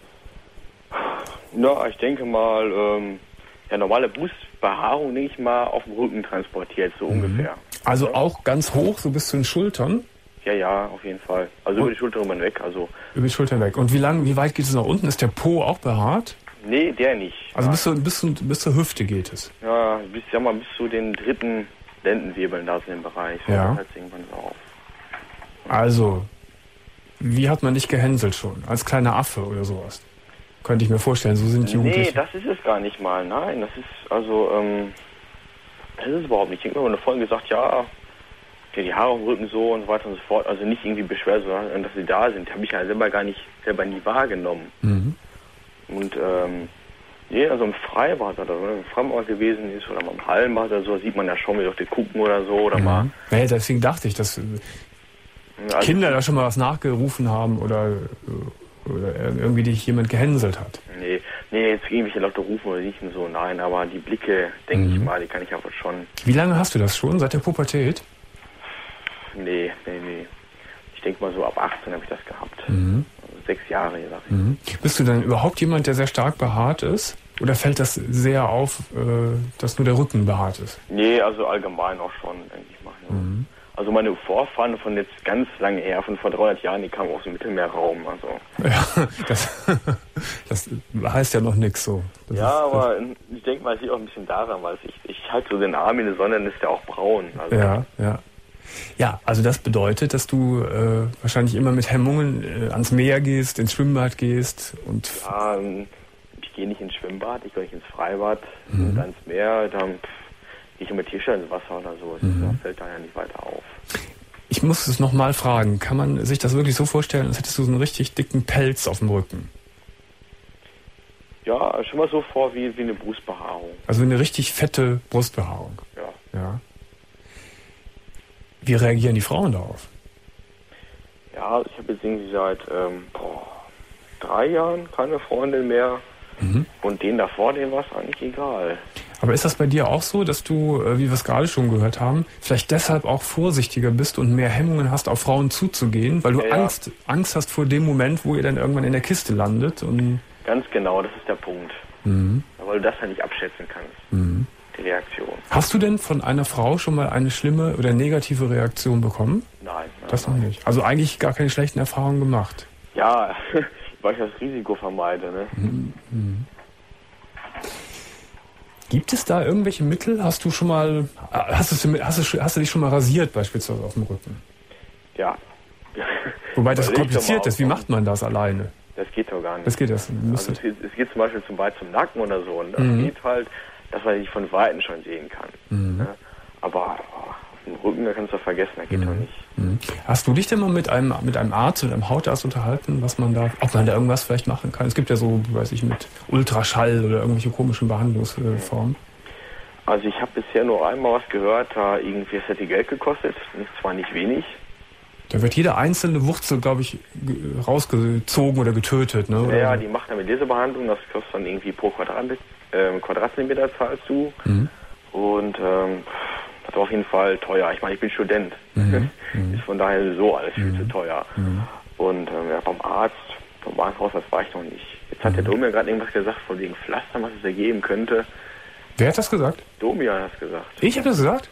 Na, ich denke mal, ähm, ja, normale Brustbehaarung, denke ich mal, auf dem Rücken transportiert, so mhm. ungefähr. Also ja? auch ganz hoch, so bis zu den Schultern? Ja, ja, auf jeden Fall. Also Und? über die Schultern immer weg. Also über die Schultern weg. Und wie lang, wie weit geht es nach unten? Ist der Po auch behaart? Nee, der nicht. Also bis, zu, bis, zu, bis zur Hüfte geht es? Ja, bis, ja mal, bis zu den dritten Lendenwirbeln da in dem Bereich. So, ja. Das hört irgendwann so auf. Also, wie hat man dich gehänselt schon? Als kleiner Affe oder sowas? Könnte ich mir vorstellen, so sind Jugendliche. Nee, das ist es gar nicht mal. Nein, das ist, also, ähm, das ist es überhaupt nicht. Ich habe mir eine Freundin gesagt, ja, die Haare auf dem Rücken so und so weiter und so fort. Also nicht irgendwie beschwert, sondern dass sie da sind. Habe ich ja selber gar nicht, selber nie wahrgenommen. Mhm. Und, ähm, nee, also im Freibad oder so, im Freibad gewesen ist oder mal im Hallenbad oder so, sieht man ja schon, wie auf die gucken oder so oder mhm. mal. Naja, deswegen dachte ich, dass also Kinder da schon mal was nachgerufen haben oder, oder irgendwie dich jemand gehänselt hat. Nee, nee, jetzt irgendwelche Leute rufen oder riechen so, nein, aber die Blicke, denke mhm. ich mal, die kann ich aber schon. Wie lange hast du das schon? Seit der Pubertät? Nee, nee, nee. Ich denke mal so ab achtzehn habe ich das gehabt. Mhm. Also sechs Jahre, sag ich. Mhm. Bist du dann überhaupt jemand, der sehr stark behaart ist? Oder fällt das sehr auf, äh, dass nur der Rücken behaart ist? Nee, also allgemein auch schon, denke ich mal. Ja. Mhm. Also meine Vorfahren von jetzt ganz lange her, von vor dreihundert Jahren, die kamen aus dem Mittelmeerraum. Also. Ja, das, das heißt ja noch nichts so. Das ja, ist, aber ich denke mal, es liegt auch ein bisschen daran, weil ich, ich halte so den Arm in der Sonne, dann ist der auch braun. Also. Ja, ja. Ja, also das bedeutet, dass du äh, wahrscheinlich immer mit Hemmungen äh, ans Meer gehst, ins Schwimmbad gehst und... Ja, ich gehe nicht ins Schwimmbad, ich gehe nicht ins Freibad mhm. und ans Meer, dann gehe ich mit T-Shirt ins Wasser oder so. Das mhm. fällt da ja nicht weiter auf. Ich muss es nochmal fragen, kann man sich das wirklich so vorstellen, als hättest du so einen richtig dicken Pelz auf dem Rücken? Ja, schon mal so vor wie, wie eine Brustbehaarung. Also eine richtig fette Brustbehaarung? Ja. Ja. Wie reagieren die Frauen darauf? Ja, ich habe jetzt irgendwie seit ähm, boah, drei Jahren keine Freundin mehr. Mhm. Und denen davor, denen war es eigentlich egal. Aber ist das bei dir auch so, dass du, wie wir es gerade schon gehört haben, vielleicht deshalb auch vorsichtiger bist und mehr Hemmungen hast, auf Frauen zuzugehen, weil du ja, Angst, ja. Angst hast vor dem Moment, wo ihr dann irgendwann in der Kiste landet? Und ganz genau, das ist der Punkt. Mhm. Weil du das ja nicht abschätzen kannst. Mhm. Die Reaktion. Hast du denn von einer Frau schon mal eine schlimme oder negative Reaktion bekommen? Nein. nein das noch nicht. Also eigentlich gar keine schlechten Erfahrungen gemacht. Ja, weil ich das Risiko vermeide. Ne? Mhm. Gibt es da irgendwelche Mittel? Hast du schon mal, hast du, hast du, hast du dich schon mal rasiert beispielsweise auf dem Rücken? Ja. Wobei das kompliziert ist. Wie macht man das alleine? Das geht doch gar nicht. Das geht das. Also es, geht, es geht zum Beispiel zum weit zum Nacken oder so. Und das mhm. geht halt, dass man sich von Weitem schon sehen kann. Mhm. Ne? Aber oh, auf dem Rücken, da kannst du vergessen, da geht mhm. doch nicht. Mhm. Hast du dich denn mal mit einem, mit einem Arzt, mit einem Hautarzt unterhalten, was man da, ob man da irgendwas vielleicht machen kann? Es gibt ja so, weiß ich, mit Ultraschall oder irgendwelche komischen Behandlungsformen. Also ich habe bisher nur einmal was gehört, da irgendwie es hätte Geld gekostet, ist zwar nicht wenig. Da wird jede einzelne Wurzel, glaube ich, rausgezogen oder getötet, ne? Ja, ja, die macht dann mit dieser Behandlung, das kostet dann irgendwie pro Quadrat, äh, Quadratzentimeter zahlst du. Mhm. Und ähm, das war auf jeden Fall teuer. Ich meine, ich bin Student. Mhm. Ist von daher so alles viel mhm. zu teuer. Mhm. Und ähm, ja, beim Arzt, beim Bankhaus, das war ich noch nicht. Jetzt hat mhm. der Domian gerade irgendwas gesagt von wegen Pflastern, was es ergeben könnte. Wer hat das gesagt? Domian hat das gesagt. Ich habe das gesagt?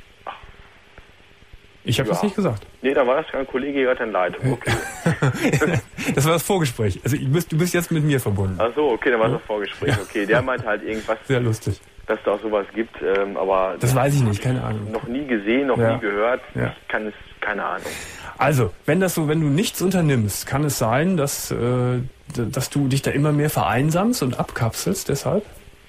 Ich habe ja. das nicht gesagt. Nee, da war das ein Kollege gerade in Leitung. Okay. Das war das Vorgespräch. Also du bist, du bist jetzt mit mir verbunden. Ach so, okay, dann war das Vorgespräch. Okay, der meinte halt irgendwas. Sehr lustig. Dass da auch sowas gibt, ähm, aber... Das weiß ich nicht, keine Ahnung. Noch nie gesehen, noch ja. nie gehört. Ja. Ich kann es, keine Ahnung. Also, wenn das so, wenn du nichts unternimmst, kann es sein, dass, äh, dass du dich da immer mehr vereinsamst und abkapselst deshalb?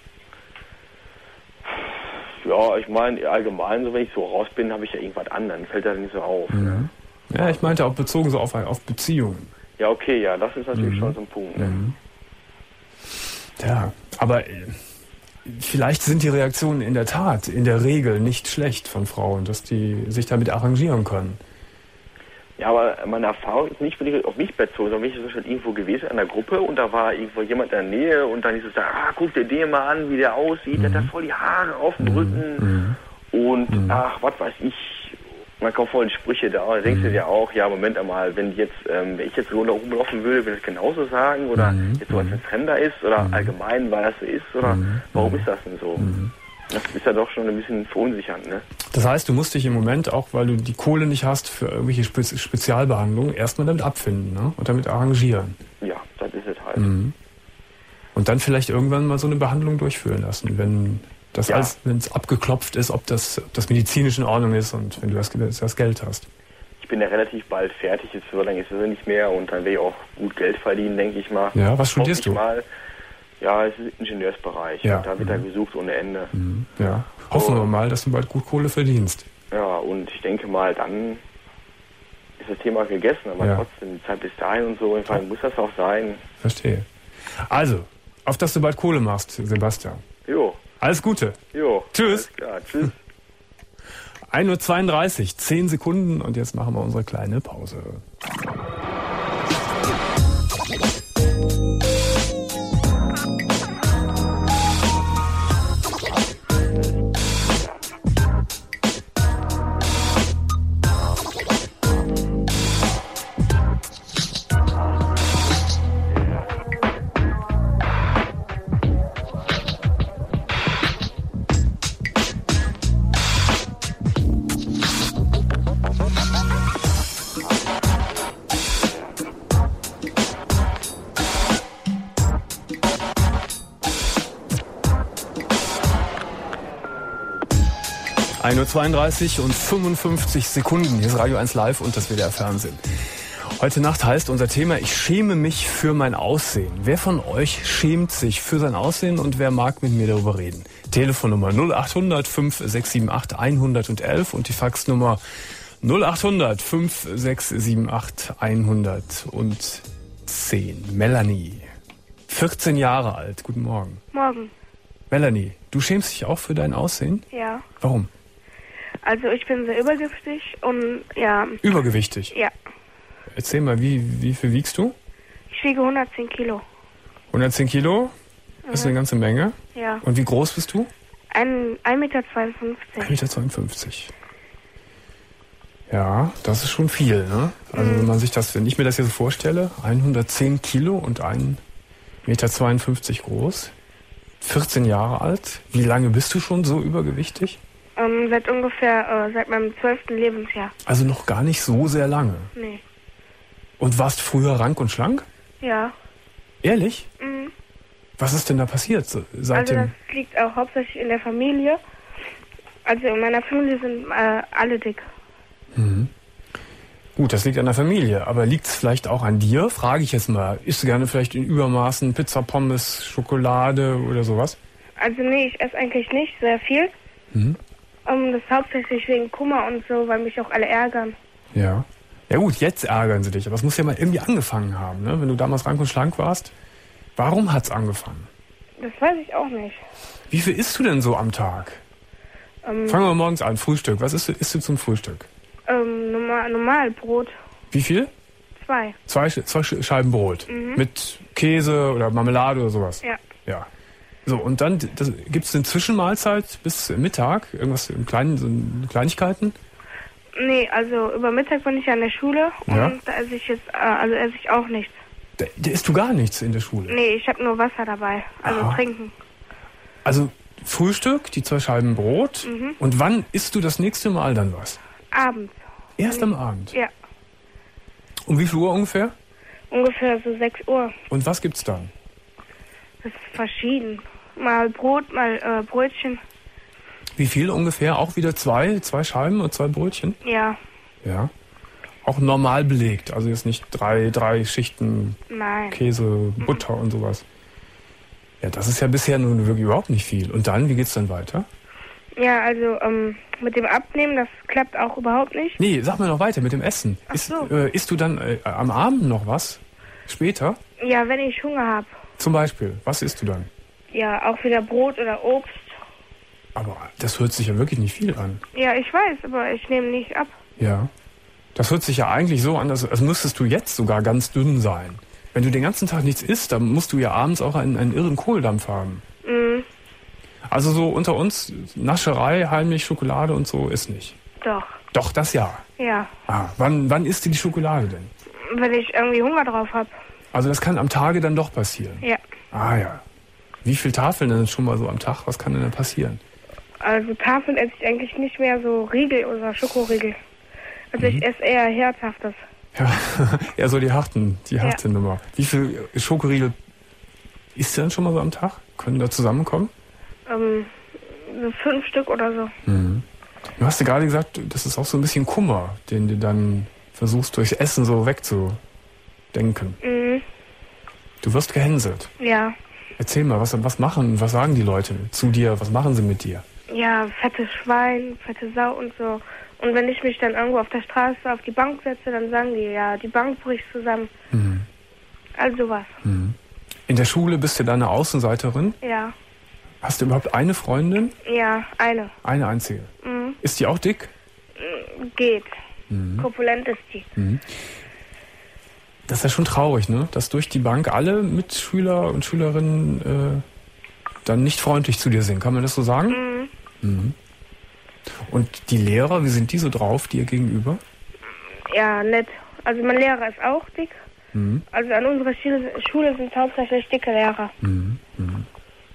Ja, ich meine, allgemein, so wenn ich so raus bin, habe ich ja irgendwas anderes. Fällt da nicht so auf. Mhm. Ne? Ja, ich meinte auch bezogen so auf, auf Beziehungen. Ja, okay, ja, das ist natürlich Mhm. schon so ein Punkt. Ne? Mhm. Ja, aber äh, vielleicht sind die Reaktionen in der Tat in der Regel nicht schlecht von Frauen, dass die sich damit arrangieren können. Ja, aber meine Erfahrung ist nicht wirklich auf mich bezogen, sondern ich bin schon irgendwo gewesen in einer Gruppe und da war irgendwo jemand in der Nähe und dann hieß es da, ah, guck dir den mal an, wie der aussieht, Mhm. der hat da voll die Haare auf dem Mhm. Rücken und Mhm. ach, was weiß ich, man kommt voll in Sprüche da, da denkst du dir auch, ja, Moment einmal, wenn jetzt, ähm, wenn ich jetzt so da rumlaufen würde, würde ich das genauso sagen oder Mhm. jetzt so als ein Fremder ist oder Mhm. allgemein, weil das so ist oder Mhm. warum ist das denn so? Mhm. Das ist ja doch schon ein bisschen verunsichernd, ne? Das heißt, du musst dich im Moment, auch weil du die Kohle nicht hast für irgendwelche Spe- Spezialbehandlungen, erstmal damit abfinden, ne? Und damit arrangieren. Ja, das ist es halt. Mhm. Und dann vielleicht irgendwann mal so eine Behandlung durchführen lassen, wenn das Ja. alles, wenn es abgeklopft ist, ob das, ob das medizinisch in Ordnung ist und wenn du das, das Geld hast. Ich bin ja relativ bald fertig, jetzt so lange ist es nicht mehr und dann werde ich auch gut Geld verdienen, denke ich mal. Ja, was studierst Hoffe ich du? Mal. Ja, es ist Ingenieursbereich. Ja. Und da wird Mhm. er gesucht ohne Ende. Mhm. Ja. Hoffen Oh. wir mal, dass du bald gut Kohle verdienst. Ja, und ich denke mal, dann ist das Thema gegessen, aber Ja. trotzdem die Zeit bis dahin und so, irgendwann muss das auch sein. Verstehe. Also, auf dass du bald Kohle machst, Sebastian. Jo, Alles Gute. jo. Tschüss. Alles klar, tschüss. ein Uhr zweiunddreißig, zehn Sekunden und jetzt machen wir unsere kleine Pause. ein Uhr zweiunddreißig und fünfundfünfzig Sekunden. Hier ist Radio eins Live und das W D R Fernsehen. Heute Nacht heißt unser Thema, ich schäme mich für mein Aussehen. Wer von euch schämt sich für sein Aussehen und wer mag mit mir darüber reden? Telefonnummer null achthundert fünf sechs sieben acht hundertelf und die Faxnummer null achthundert fünf sechs sieben acht hundertzehn. Melanie, vierzehn Jahre alt. Guten Morgen. Morgen. Melanie, du schämst dich auch für dein Aussehen? Ja. Warum? Also ich bin sehr übergewichtig und ja. Übergewichtig? Ja. Erzähl mal, wie, wie viel wiegst du? Ich wiege hundertzehn Kilo. hundertzehn Kilo? Das ist eine ganze Menge. Ja. Und wie groß bist du? Ein, ein Meter zweiundfünfzig. ein Meter zweiundfünfzig. Ja, das ist schon viel, ne? Also Mhm. wenn man sich das, wenn ich mir das hier so vorstelle, hundertzehn Kilo und ein Meter zweiundfünfzig groß, vierzehn Jahre alt. Wie lange bist du schon so übergewichtig? Ähm, seit ungefähr, äh, seit meinem zwölften Lebensjahr. Also noch gar nicht so sehr lange. Nee. Und warst früher rank und schlank? Ja. Ehrlich? Mhm. Was ist denn da passiert so- Also seitdem? das liegt auch hauptsächlich in der Familie. Also in meiner Familie sind äh, alle dick. Mhm. Gut, das liegt an der Familie, aber liegt es vielleicht auch an dir? Frage ich jetzt mal. Isst du gerne vielleicht in Übermaßen Pizza, Pommes, Schokolade oder sowas? Also nee, ich esse eigentlich nicht sehr viel. Mhm. Ähm, das ist hauptsächlich wegen Kummer und so, weil mich auch alle ärgern. Ja. Ja gut, jetzt ärgern sie dich, aber es muss ja mal irgendwie angefangen haben, ne? Wenn du damals rank und schlank warst. Warum hat's angefangen? Das weiß ich auch nicht. Wie viel isst du denn so am Tag? Ähm, Fangen wir morgens an, Frühstück. Was isst du, isst du zum Frühstück? ähm, normal, normal Brot. Wie viel? Zwei. Zwei, Sch- zwei Sch- Scheiben Brot. Mhm. Mit Käse oder Marmelade oder sowas. Ja. Ja. So, und dann gibt es eine Zwischenmahlzeit bis Mittag? Irgendwas in kleinen, so in Kleinigkeiten? Nee, also über Mittag bin ich ja in der Schule und Ja. da esse ich jetzt, äh, also esse ich auch nichts. Da, da isst du gar nichts in der Schule? Nee, ich habe nur Wasser dabei, also Aha. trinken. Also Frühstück, die zwei Scheiben Brot. Mhm. Und wann isst du das nächste Mal dann was? Abends. Erst am Abend. Ja, Um wie viel Uhr ungefähr? ungefähr so sechs Uhr. Und was gibt's dann? Das ist verschieden. Mal Brot, mal äh, Brötchen. Wie viel ungefähr? Auch wieder zwei, zwei Scheiben und zwei Brötchen? Ja, Ja. Auch normal belegt, also jetzt nicht drei, drei Schichten nein. Käse, Butter und sowas. Ja, das ist ja bisher nun wirklich überhaupt nicht viel. Und dann, wie geht's dann weiter? Ja, also ähm, mit dem Abnehmen, das klappt auch überhaupt nicht. Nee, sag mal noch weiter mit dem Essen. Ach Isst, so. äh, isst du dann äh, am Abend noch was? Später? Ja, wenn ich Hunger habe. Zum Beispiel, was isst du dann? Ja, auch wieder Brot oder Obst. Aber das hört sich ja wirklich nicht viel an. Ja, ich weiß, aber ich nehme nicht ab. Ja. Das hört sich ja eigentlich so an, als, als müsstest du jetzt sogar ganz dünn sein. Wenn du den ganzen Tag nichts isst, dann musst du ja abends auch einen, einen irren Kohldampf haben. Mhm. Also so unter uns, Nascherei, heimlich Schokolade und so ist nicht. Doch. Doch, das ja. Ja. Ah, wann, wann isst du die Schokolade denn? Wenn ich irgendwie Hunger drauf habe. Also das kann am Tage dann doch passieren? Ja. Ah ja. Wie viele Tafeln denn schon mal so am Tag? Was kann denn da passieren? Also Tafeln esse ich eigentlich nicht mehr, so Riegel oder Schokoriegel. Also mhm. ich esse eher Herzhaftes. Ja, eher so die harten, die harte ja. Nummer. Wie viel Schokoriegel isst du denn schon mal so am Tag? Können da zusammenkommen? Ähm, so fünf Stück oder so. Mhm. Du hast ja gerade gesagt, das ist auch so ein bisschen Kummer, den du dann versuchst durchs Essen so wegzudenken. Mhm. Du wirst gehänselt. Ja. Erzähl mal, was, was machen, was sagen die Leute zu dir? Was machen sie mit dir? Ja, fettes Schwein, fette Sau und so. Und wenn ich mich dann irgendwo auf der Straße auf die Bank setze, dann sagen die, ja, die Bank bricht zusammen. Mhm. Also was. Mhm. In der Schule bist du da eine Außenseiterin? Ja. Hast du überhaupt eine Freundin? Ja, eine. Eine einzige? Mhm. Ist die auch dick? Geht. Mhm. Korpulent ist die. Mhm. Das ist ja schon traurig, ne? Dass durch die Bank alle Mitschüler und Schülerinnen äh, dann nicht freundlich zu dir sind. Kann man das so sagen? Mhm. Mhm. Und die Lehrer, wie sind die so drauf dir gegenüber? Ja, nett. Also mein Lehrer ist auch dick. Mhm. Also an unserer Schule, Schule sind hauptsächlich dicke Lehrer. Mhm. Mhm.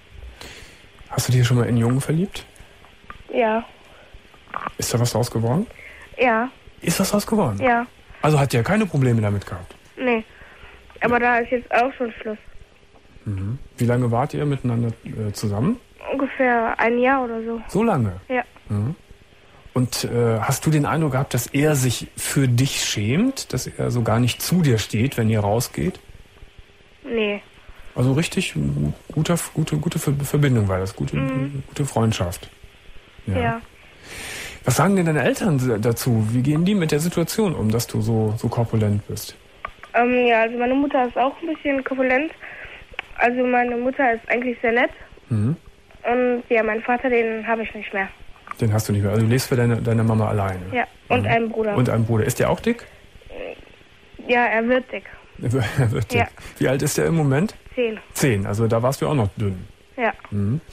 Hast du dich schon mal in einen Jungen verliebt? Ja. Ist da was draus geworden? Ja. Ist was draus geworden? Ja. Also hat der keine Probleme damit gehabt? Nee. Aber da ist jetzt auch schon Schluss. Mhm. Wie lange wart ihr miteinander äh, zusammen? Ungefähr ein Jahr oder so. So lange? Ja. Mhm. Und äh, hast du den Eindruck gehabt, dass er sich für dich schämt? Dass er so gar nicht zu dir steht, wenn ihr rausgeht? Nee. Also richtig guter, gute, gute Verbindung war das, gute, mhm. gute Freundschaft. Ja. ja. Was sagen denn deine Eltern dazu? Wie gehen die mit der Situation um, dass du so, so korpulent bist? Ähm, ja, also meine Mutter ist auch ein bisschen korpulent. Also meine Mutter ist eigentlich sehr nett. Mhm. Und ja, meinen Vater, den habe ich nicht mehr. Den hast du nicht mehr. Also du lebst für deine, deine Mama alleine. Ja, und mhm. einen Bruder. Und einen Bruder. Ist der auch dick? Ja, er wird dick. Er wird dick. Ja. Wie alt ist der im Moment? Zehn. Zehn, also da warst du auch noch dünn. Ja. Mhm.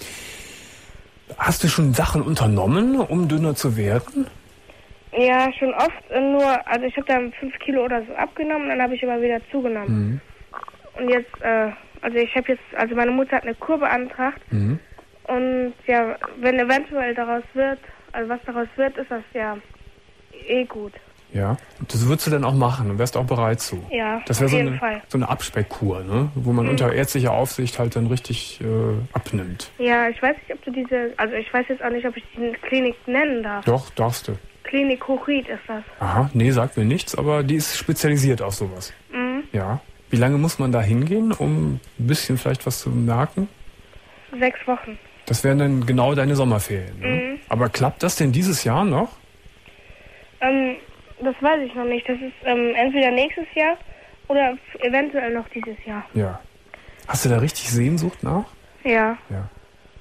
Hast du schon Sachen unternommen, um dünner zu werden? Ja, schon oft. Nur, also ich habe dann fünf Kilo oder so abgenommen, dann habe ich immer wieder zugenommen. Mhm. Und jetzt, äh, also ich habe jetzt, also meine Mutter hat eine Kur beantragt. Mhm. Und ja, wenn eventuell daraus wird, also was daraus wird, ist das ja eh gut. Ja, das würdest du dann auch machen und wärst auch bereit zu. Ja, das wäre auf so jeden eine, Fall. so eine Abspeckkur, ne? Wo man mhm. unter ärztlicher Aufsicht halt dann richtig äh, abnimmt. Ja, ich weiß nicht, ob du diese, also ich weiß jetzt auch nicht, ob ich die Klinik nennen darf. Doch, darfst du. Klinik Hochried ist das. Aha, nee, sagt mir nichts, aber die ist spezialisiert auf sowas. Mhm. Ja. Wie lange muss man da hingehen, um ein bisschen vielleicht was zu merken? Sechs Wochen. Das wären dann genau deine Sommerferien. Ne? Mhm. Aber klappt das denn dieses Jahr noch? Ähm, das weiß ich noch nicht. Das ist ähm, entweder nächstes Jahr oder eventuell noch dieses Jahr. Ja. Hast du da richtig Sehnsucht nach? Ja. Ja.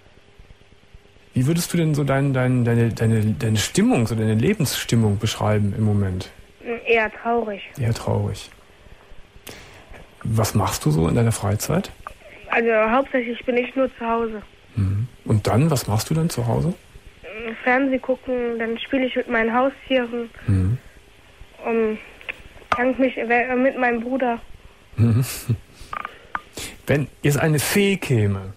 Wie würdest du denn so dein, dein, deine, deine, deine Stimmung, so deine Lebensstimmung beschreiben im Moment? Eher traurig. Eher traurig. Was machst du so in deiner Freizeit? Also hauptsächlich bin ich nur zu Hause. Mhm. Und dann, was machst du dann zu Hause? Fernsehen gucken, dann spiele ich mit meinen Haustieren. Mhm. Um, tank mich mit meinem Bruder. Mhm. Wenn jetzt eine Fee käme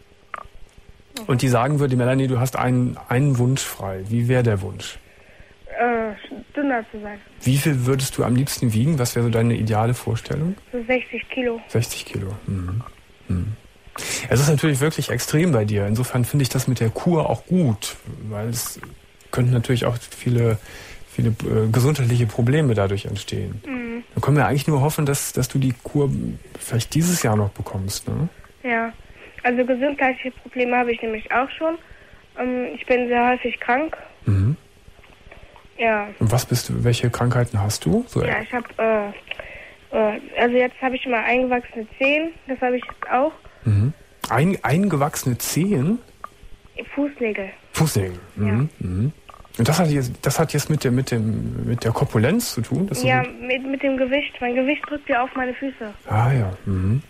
und die sagen würde, Melanie, du hast einen, einen Wunsch frei, wie wäre der Wunsch? Äh, dünner zu sein. Wie viel würdest du am liebsten wiegen? Was wäre so deine ideale Vorstellung? So sechzig Kilo. sechzig Kilo. Mhm. Mhm. Es ist natürlich wirklich extrem bei dir. Insofern finde ich das mit der Kur auch gut, weil es könnten natürlich auch viele, viele äh, gesundheitliche Probleme dadurch entstehen. Mhm. Da können wir eigentlich nur hoffen, dass, dass du die Kur vielleicht dieses Jahr noch bekommst. Ne? Ja, also gesundheitliche Probleme habe ich nämlich auch schon. Ähm, ich bin sehr häufig krank. Mhm. Ja. Und was bist du, welche Krankheiten hast du? So ja, ich habe äh, Also jetzt habe ich mal eingewachsene Zehen, das habe ich jetzt auch. Mhm. Ein, eingewachsene Zehen? Fußnägel. Fußnägel. Mhm. Ja. Mhm. Und das hat jetzt, das hat jetzt mit der, mit dem, mit der Korpulenz zu tun? Dass ja, mit, mit dem Gewicht. Mein Gewicht drückt ja auf meine Füße. Ah ja. Mhm.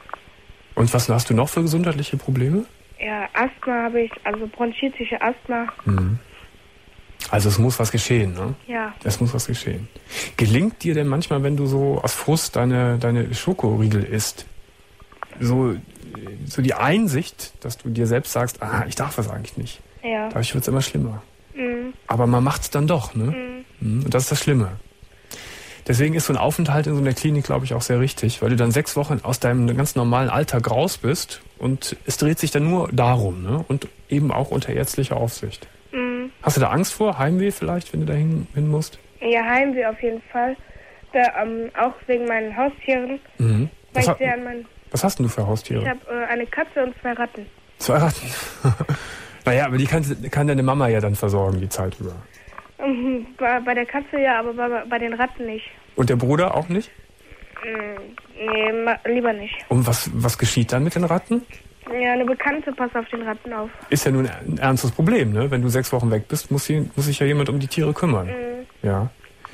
Und was hast du noch für gesundheitliche Probleme? Ja, Asthma habe ich, also bronchitische Asthma. Mhm. Also es muss was geschehen, ne? Ja. Es muss was geschehen. Gelingt dir denn manchmal, wenn du so aus Frust deine, deine Schokoriegel isst, so, so die Einsicht, dass du dir selbst sagst, ah, ich darf das eigentlich nicht. Ja. Dadurch wird es immer schlimmer. Mhm. Aber man macht es dann doch, ne? Mhm. Und das ist das Schlimme. Deswegen ist so ein Aufenthalt in so einer Klinik, glaube ich, auch sehr richtig, weil du dann sechs Wochen aus deinem ganz normalen Alltag raus bist und es dreht sich dann nur darum, ne? Und eben auch unter ärztlicher Aufsicht. Mhm. Hast du da Angst vor? Heimweh vielleicht, wenn du da hin, hin musst? Ja, Heimweh auf jeden Fall. Da, ähm, auch wegen meinen Haustieren. Mhm. Was, ha sehr an mein was hast denn du für Haustiere? Ich habe äh, eine Katze und zwei Ratten. Zwei Ratten? Naja, aber die kann, kann deine Mama ja dann versorgen, die Zeit über. Mhm, bei, bei der Katze ja, aber bei, bei den Ratten nicht. Und der Bruder auch nicht? Mhm, nee, ma, lieber nicht. Und was, was geschieht dann mit den Ratten? Ja, eine Bekannte passt auf den Ratten auf. Ist ja nun ein ernstes Problem, ne? Wenn du sechs Wochen weg bist, muss, sie, muss sich ja jemand um die Tiere kümmern. Mhm. Ja.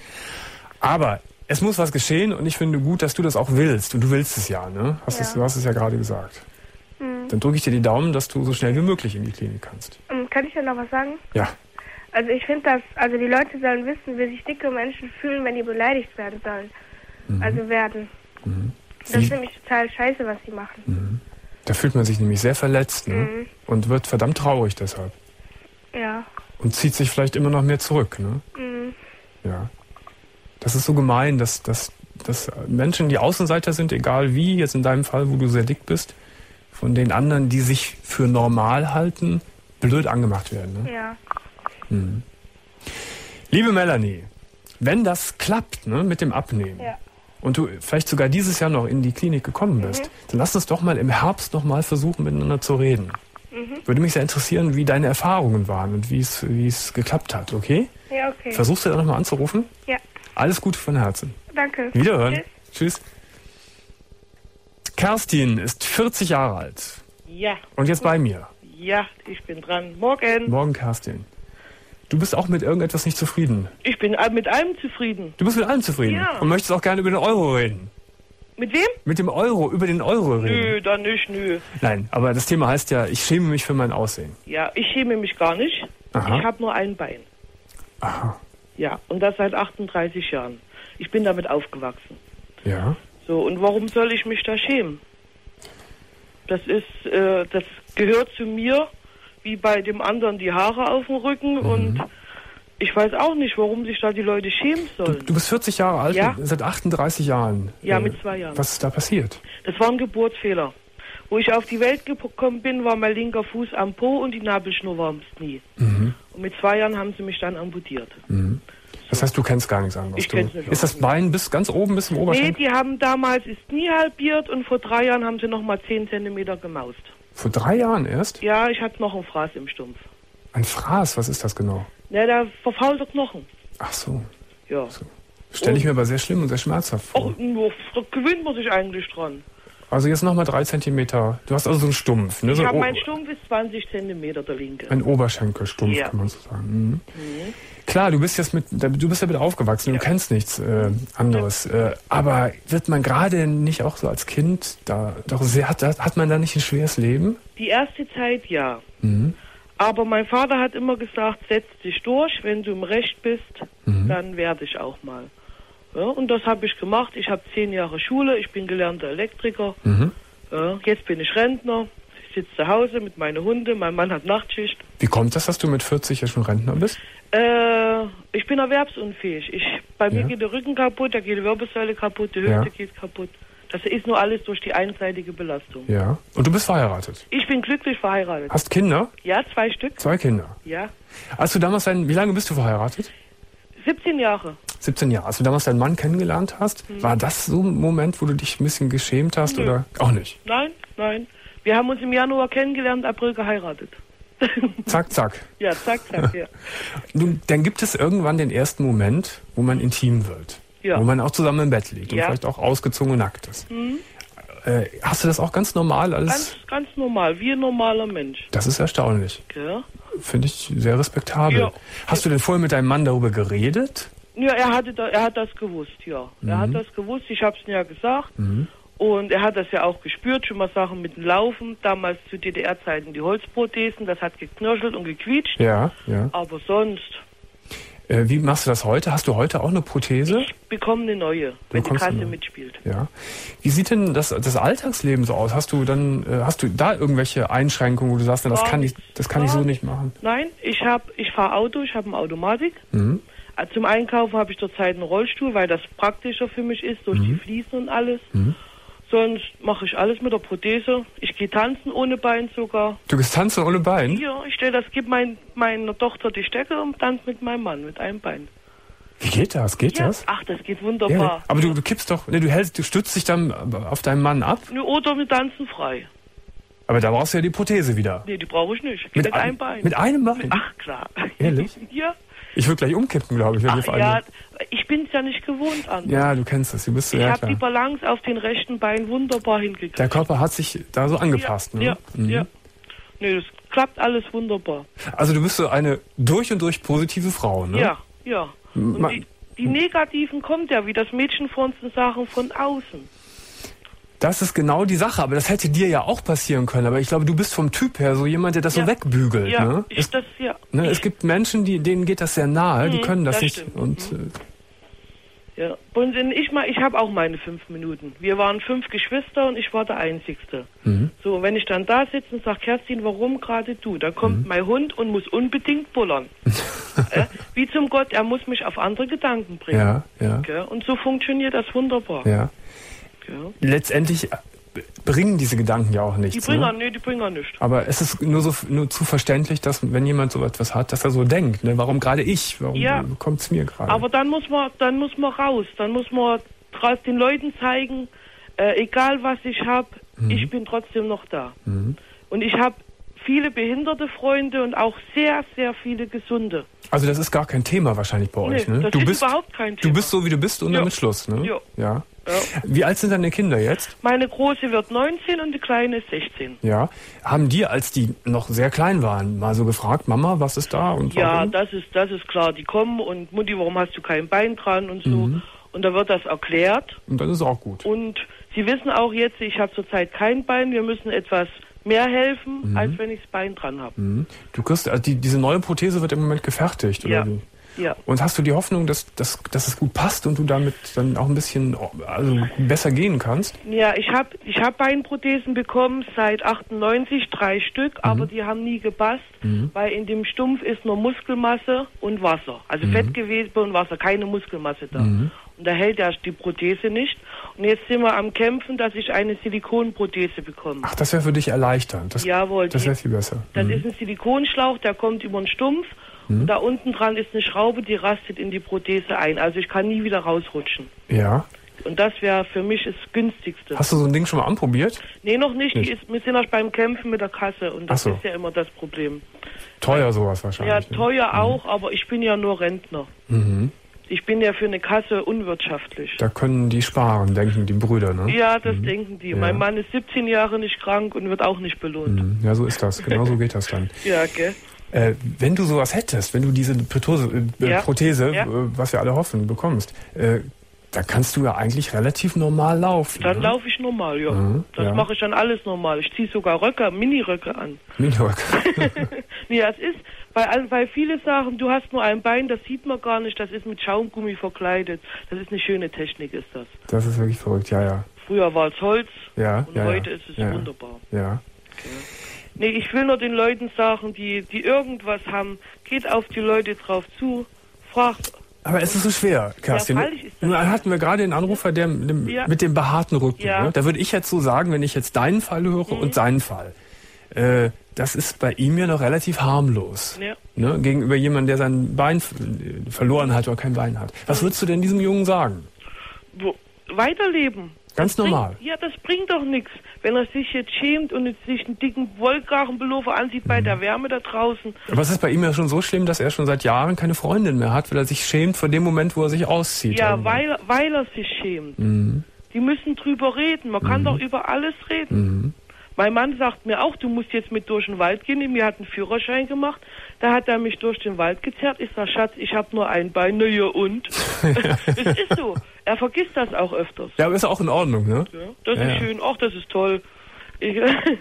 Aber es muss was geschehen und ich finde gut, dass du das auch willst. Und du willst es ja, ne? Hast ja. Es, du hast es ja gerade gesagt. Mhm. Dann drücke ich dir die Daumen, dass du so schnell wie möglich in die Klinik kannst. Ähm, kann ich ja noch was sagen? Ja. Also ich finde, dass also die Leute sollen wissen, wie sich dicke Menschen fühlen, wenn die beleidigt werden sollen. Mhm. Also werden. Mhm. Das ist nämlich total scheiße, was sie machen. Mhm. Da fühlt man sich nämlich sehr verletzt, ne? Mhm. Und wird verdammt traurig deshalb. Ja. Und zieht sich vielleicht immer noch mehr zurück, ne? Mhm. Ja. Das ist so gemein, dass, dass, dass Menschen, die Außenseiter sind, egal wie, jetzt in deinem Fall, wo du sehr dick bist, von den anderen, die sich für normal halten, blöd angemacht werden, ne? Ja. Mhm. Liebe Melanie, wenn das klappt, ne, mit dem Abnehmen, ja. und du vielleicht sogar dieses Jahr noch in die Klinik gekommen bist, mhm. dann lass uns doch mal im Herbst noch mal versuchen, miteinander zu reden. Mhm. Würde mich sehr interessieren, wie deine Erfahrungen waren und wie es, wie es geklappt hat, okay? Ja, okay. Versuchst du da noch mal anzurufen? Ja. Alles Gute von Herzen. Danke. Wiederhören. Tschüss. Tschüss. Kerstin ist vierzig Jahre alt. Ja. Und jetzt bei mir. Ja, ich bin dran. Morgen. Morgen, Kerstin. Du bist auch mit irgendetwas nicht zufrieden. Ich bin mit allem zufrieden. Du bist mit allem zufrieden? Ja. Und möchtest auch gerne über den Euro reden? Mit wem? Mit dem Euro, über den Euro reden. Nö, dann nicht, nö. Nein, aber das Thema heißt ja, ich schäme mich für mein Aussehen. Ja, ich schäme mich gar nicht. Aha. Ich habe nur ein Bein. Aha. Ja, und das seit achtunddreißig Jahren. Ich bin damit aufgewachsen. Ja. So, und warum soll ich mich da schämen? Das ist, äh, das gehört zu mir, wie bei dem anderen die Haare auf dem Rücken. Mhm. Und ich weiß auch nicht, warum sich da die Leute schämen sollen. Du, du bist vierzig Jahre alt, ja? Seit achtunddreißig Jahren. Ja, äh, mit zwei Jahren. Was ist da passiert? Das war ein Geburtsfehler. Wo ich auf die Welt gekommen bin, war mein linker Fuß am Po und die Nabelschnur war am Knie. Mhm. Und mit zwei Jahren haben sie mich dann amputiert. Mhm. Das heißt, du kennst gar nichts anderes. Ich kenn's nicht. Ist das Bein bis ganz oben, bis zum Oberschenkel? Nee, die haben damals das Knie halbiert und vor drei Jahren haben sie nochmal zehn Zentimeter gemaust. Vor drei Jahren erst? Ja, ich hatte noch einen Fraß im Stumpf. Ein Fraß? Was ist das genau? Ja, der verfaulte Knochen. Ach so. Ja. So. Stelle ich mir aber sehr schlimm und sehr schmerzhaft vor. Ach, da gewöhnt man sich eigentlich dran. Also jetzt nochmal drei Zentimeter. Du hast also so einen Stumpf, ne? So ich habe meinen Stumpf ist zwanzig Zentimeter, der linke. Ein Oberschenkelstumpf, ja. Kann man so sagen. Mhm. Mhm. Klar, du bist jetzt mit, du bist damit aufgewachsen, ja. Du kennst nichts äh, anderes. Ja. Äh, aber wird man gerade nicht auch so als Kind, da doch sehr, hat, hat man da nicht ein schweres Leben? Die erste Zeit ja. Mhm. Aber mein Vater hat immer gesagt, setz dich durch, wenn du im Recht bist, mhm. dann werde ich auch mal. Ja, und das habe ich gemacht. Ich habe zehn Jahre Schule, ich bin gelernter Elektriker. Mhm. Ja, jetzt bin ich Rentner, ich sitze zu Hause mit meinen Hunden, mein Mann hat Nachtschicht. Wie kommt das, dass du mit vierzig ja schon Rentner bist? Äh, ich bin erwerbsunfähig. Ich, bei ja. mir geht der Rücken kaputt, da geht die Wirbelsäule kaputt, die Hüfte ja. geht kaputt. Das ist nur alles durch die einseitige Belastung. Ja. Und du bist verheiratet? Ich bin glücklich verheiratet. Hast Kinder? Ja, zwei Stück. Zwei Kinder? Ja. Als du damals dein, wie lange bist du verheiratet? siebzehn Jahre. siebzehn Jahre. Als du damals deinen Mann kennengelernt hast, hm. war das so ein Moment, wo du dich ein bisschen geschämt hast? Nö. Oder auch nicht? Nein, nein. Wir haben uns im Januar kennengelernt, April geheiratet. Zack, zack. Ja, zack, zack, ja. Nun, dann gibt es irgendwann den ersten Moment, wo man intim wird. Ja. Wo man auch zusammen im Bett liegt Ja. und vielleicht auch ausgezogen und nackt ist. Mhm. Äh, hast du das auch ganz normal alles? Ganz, ganz normal, wie ein normaler Mensch. Das ist erstaunlich. Ja. Finde ich sehr respektabel. Ja. Hast du denn vorher mit deinem Mann darüber geredet? Ja, er hatte da, er hat das gewusst, ja. Mhm. Er hat das gewusst, ich habe es ihm ja gesagt. Mhm. Und er hat das ja auch gespürt, schon mal Sachen mit dem Laufen. Damals zu D D R-Zeiten die Holzprothesen, das hat geknirschelt und gequietscht. Ja, ja. Aber sonst... Äh, wie machst du das heute? Hast du heute auch eine Prothese? Ich bekomme eine neue, wenn die bekommst Kasse eine. mitspielt. Ja. Wie sieht denn das, das Alltagsleben so aus? Hast du dann, äh, hast du da irgendwelche Einschränkungen, wo du sagst, na, das Gar kann ich, nichts. das kann ich so Gar nicht machen? Nein, ich habe, ich fahre Auto, ich habe eine Automatik. Mhm. Äh, Zum Einkaufen habe ich zurzeit einen Rollstuhl, weil das praktischer für mich ist, durch Mhm. die Fliesen und alles. Mhm. Sonst mache ich alles mit der Prothese. Ich gehe tanzen ohne Bein sogar. Du gehst tanzen ohne Bein? Ja, ich stelle das, gib mein, meiner Tochter die Stecke und tanze mit meinem Mann, mit einem Bein. Wie geht das? Geht Ja, das? ach, das geht wunderbar. Ja, aber du, du kippst doch, ne, du hältst, du stützt dich dann auf deinen Mann ab, Ne, Oder wir tanzen frei. aber da brauchst du ja die Prothese wieder. Nee, die brauche ich nicht. Geht Mit mit ein- einem Bein. Mit einem Bein? Ach, klar. Ehrlich? Ja. Ich würde gleich umkippen, glaube ich, wenn wir Ach, vor ja, allem. ich bin es ja nicht gewohnt an. Ja, du kennst das, du bist so, Ich ja habe die klar. Balance auf den rechten Bein wunderbar hingekriegt. Der Körper hat sich da so angepasst, ja, ne? Ja, Mhm. ja. Nee, das klappt alles wunderbar. Also du bist so eine durch und durch positive Frau, ne? Ja, ja. Und Ma- die, die Negativen kommt ja, wie das Mädchen von uns sagen, von außen. Das ist genau die Sache, aber das hätte dir ja auch passieren können. Aber ich glaube, du bist vom Typ her so jemand, der das Ja. so wegbügelt. Ja, ne? ich es, das ja. ne? es gibt Menschen, die, denen geht das sehr nahe, die Mhm, können das, das nicht. stimmt. Und äh, Ja. Und ich mal, ich habe auch meine fünf Minuten. Wir waren fünf Geschwister und ich war der Einzigste. Mhm. So, wenn ich dann da sitze und sage, Kerstin, warum gerade du? Dann kommt Mhm. mein Hund und muss unbedingt bullern. äh, wie zum Gott, er muss mich auf andere Gedanken bringen. ja, ja, Gell? Und so funktioniert das wunderbar. ja. Gell? Letztendlich bringen diese Gedanken ja auch Die nichts. bringen, Ne? nee, die bringen nichts. Aber es ist nur so nur zu verständlich, dass wenn jemand so etwas hat, dass er so denkt. Ne? Warum gerade ich? Warum Ja. kommt es mir gerade? Aber dann muss man, dann muss man raus. Dann muss man tra- den Leuten zeigen, äh, egal was ich habe, Mhm. ich bin trotzdem noch da. Mhm. Und ich habe viele behinderte Freunde und auch sehr, sehr viele gesunde. Also das ist gar kein Thema wahrscheinlich bei euch. Nee, Ne? das Du ist bist überhaupt kein Thema. Du bist so, wie du bist und Ja. damit Schluss. Ne? Ja. Ja. Ja. Wie alt sind deine Kinder jetzt? Meine Große wird neunzehn und die Kleine ist sechzehn. Ja. Haben die, als die noch sehr klein waren, mal so gefragt, Mama, was ist da und Ja, warum? das ist, das ist klar. Die kommen und Mutti, warum hast du kein Bein dran und so. Mhm. Und da wird das erklärt. Und das ist auch gut. Und sie wissen auch jetzt, ich habe zurzeit kein Bein. Wir müssen etwas mehr helfen, Mhm. als wenn ich das Bein dran habe. Mhm. Du kriegst, also die, diese neue Prothese wird im Moment gefertigt, oder Ja. wie? Ja. Und hast du die Hoffnung, dass, dass, dass es gut passt und du damit dann auch ein bisschen also besser gehen kannst? Ja, ich habe ich hab Beinprothesen bekommen seit achtundneunzig, drei Stück, aber die haben nie gepasst, Mhm. weil in dem Stumpf ist nur Muskelmasse und Wasser. Also Mhm. Fettgewebe und Wasser, keine Muskelmasse da. Mhm. Und da hält ja die Prothese nicht. Und jetzt sind wir am Kämpfen, dass ich eine Silikonprothese bekomme. Ach, das wäre für dich erleichternd. Das, Jawohl, das die- wäre viel besser. Das Mhm. ist ein Silikonschlauch, der kommt über den Stumpf. Und da unten dran ist eine Schraube, die rastet in die Prothese ein. Also ich kann nie wieder rausrutschen. Ja. Und das wäre für mich das günstigste. Hast du so ein Ding schon mal anprobiert? Nee, noch nicht. Nicht. Die ist, wir sind erst beim Kämpfen mit der Kasse und das Ach so. ist ja immer das Problem. Teuer sowas Ja, wahrscheinlich. ne? teuer auch, aber ich bin ja nur Rentner. Mhm. Ich bin ja für eine Kasse unwirtschaftlich. Da können die sparen, denken die Brüder, ne? Ja, das denken die. Ja. Mein Mann ist siebzehn Jahre nicht krank und wird auch nicht belohnt. Mhm. Ja, so ist das. Genau so geht das dann. Ja, gell? Äh, wenn du sowas hättest, wenn du diese Prothese, äh, Ja. Prothese Ja. äh, was wir alle hoffen, bekommst, äh, dann kannst du ja eigentlich relativ normal laufen. Dann ne? laufe ich normal, ja. Mhm, das ja. mache ich dann alles normal. Ich ziehe sogar Röcke, Mini-Röcke an. Miniröck. Ja, es ist, weil, all- weil viele sagen, du hast nur ein Bein, das sieht man gar nicht, das ist mit Schaumgummi verkleidet. Das ist eine schöne Technik, ist das. Das ist wirklich verrückt, ja, ja. Früher war es Holz Ja, und ja, heute ja. ist es ja, wunderbar. Ja. Nee, ich will nur den Leuten sagen, die, die irgendwas haben, geht auf die Leute drauf zu, fragt. Aber es ist so schwer, Kerstin. Ja, freilich ist das Nun schwer. hatten wir gerade den Anrufer der, mit dem, Ja. mit dem behaarten Rücken. Ja. Ne? Da würde ich jetzt so sagen, wenn ich jetzt deinen Fall höre Mhm. und seinen Fall. Äh, das ist bei ihm ja noch relativ harmlos. Ja. Ne? Gegenüber jemandem, der sein Bein f- verloren hat oder kein Bein hat. Was würdest du denn diesem Jungen sagen? Wo, weiterleben. Ganz das normal. Bringt, ja, das bringt doch nichts. Wenn er sich jetzt schämt und jetzt sich einen dicken Wollkragenpullover ansieht bei mhm. der Wärme da draußen. Aber es ist bei ihm ja schon so schlimm, dass er schon seit Jahren keine Freundin mehr hat, weil er sich schämt vor dem Moment, wo er sich auszieht. Ja, weil, weil er sich schämt. Mhm. Die müssen drüber reden. Man kann mhm. doch über alles reden. Mhm. Mein Mann sagt mir auch, du musst jetzt mit durch den Wald gehen. Mir hat einen Führerschein gemacht. Da hat er mich durch den Wald gezerrt. Ich sag, Schatz, ich habe nur ein Bein. Na ja, und? Es ist so. Er vergisst das auch öfters. Ja, aber ist auch in Ordnung, ne? Ja, das ja, ist ja. schön. Ach, das ist toll. Ich,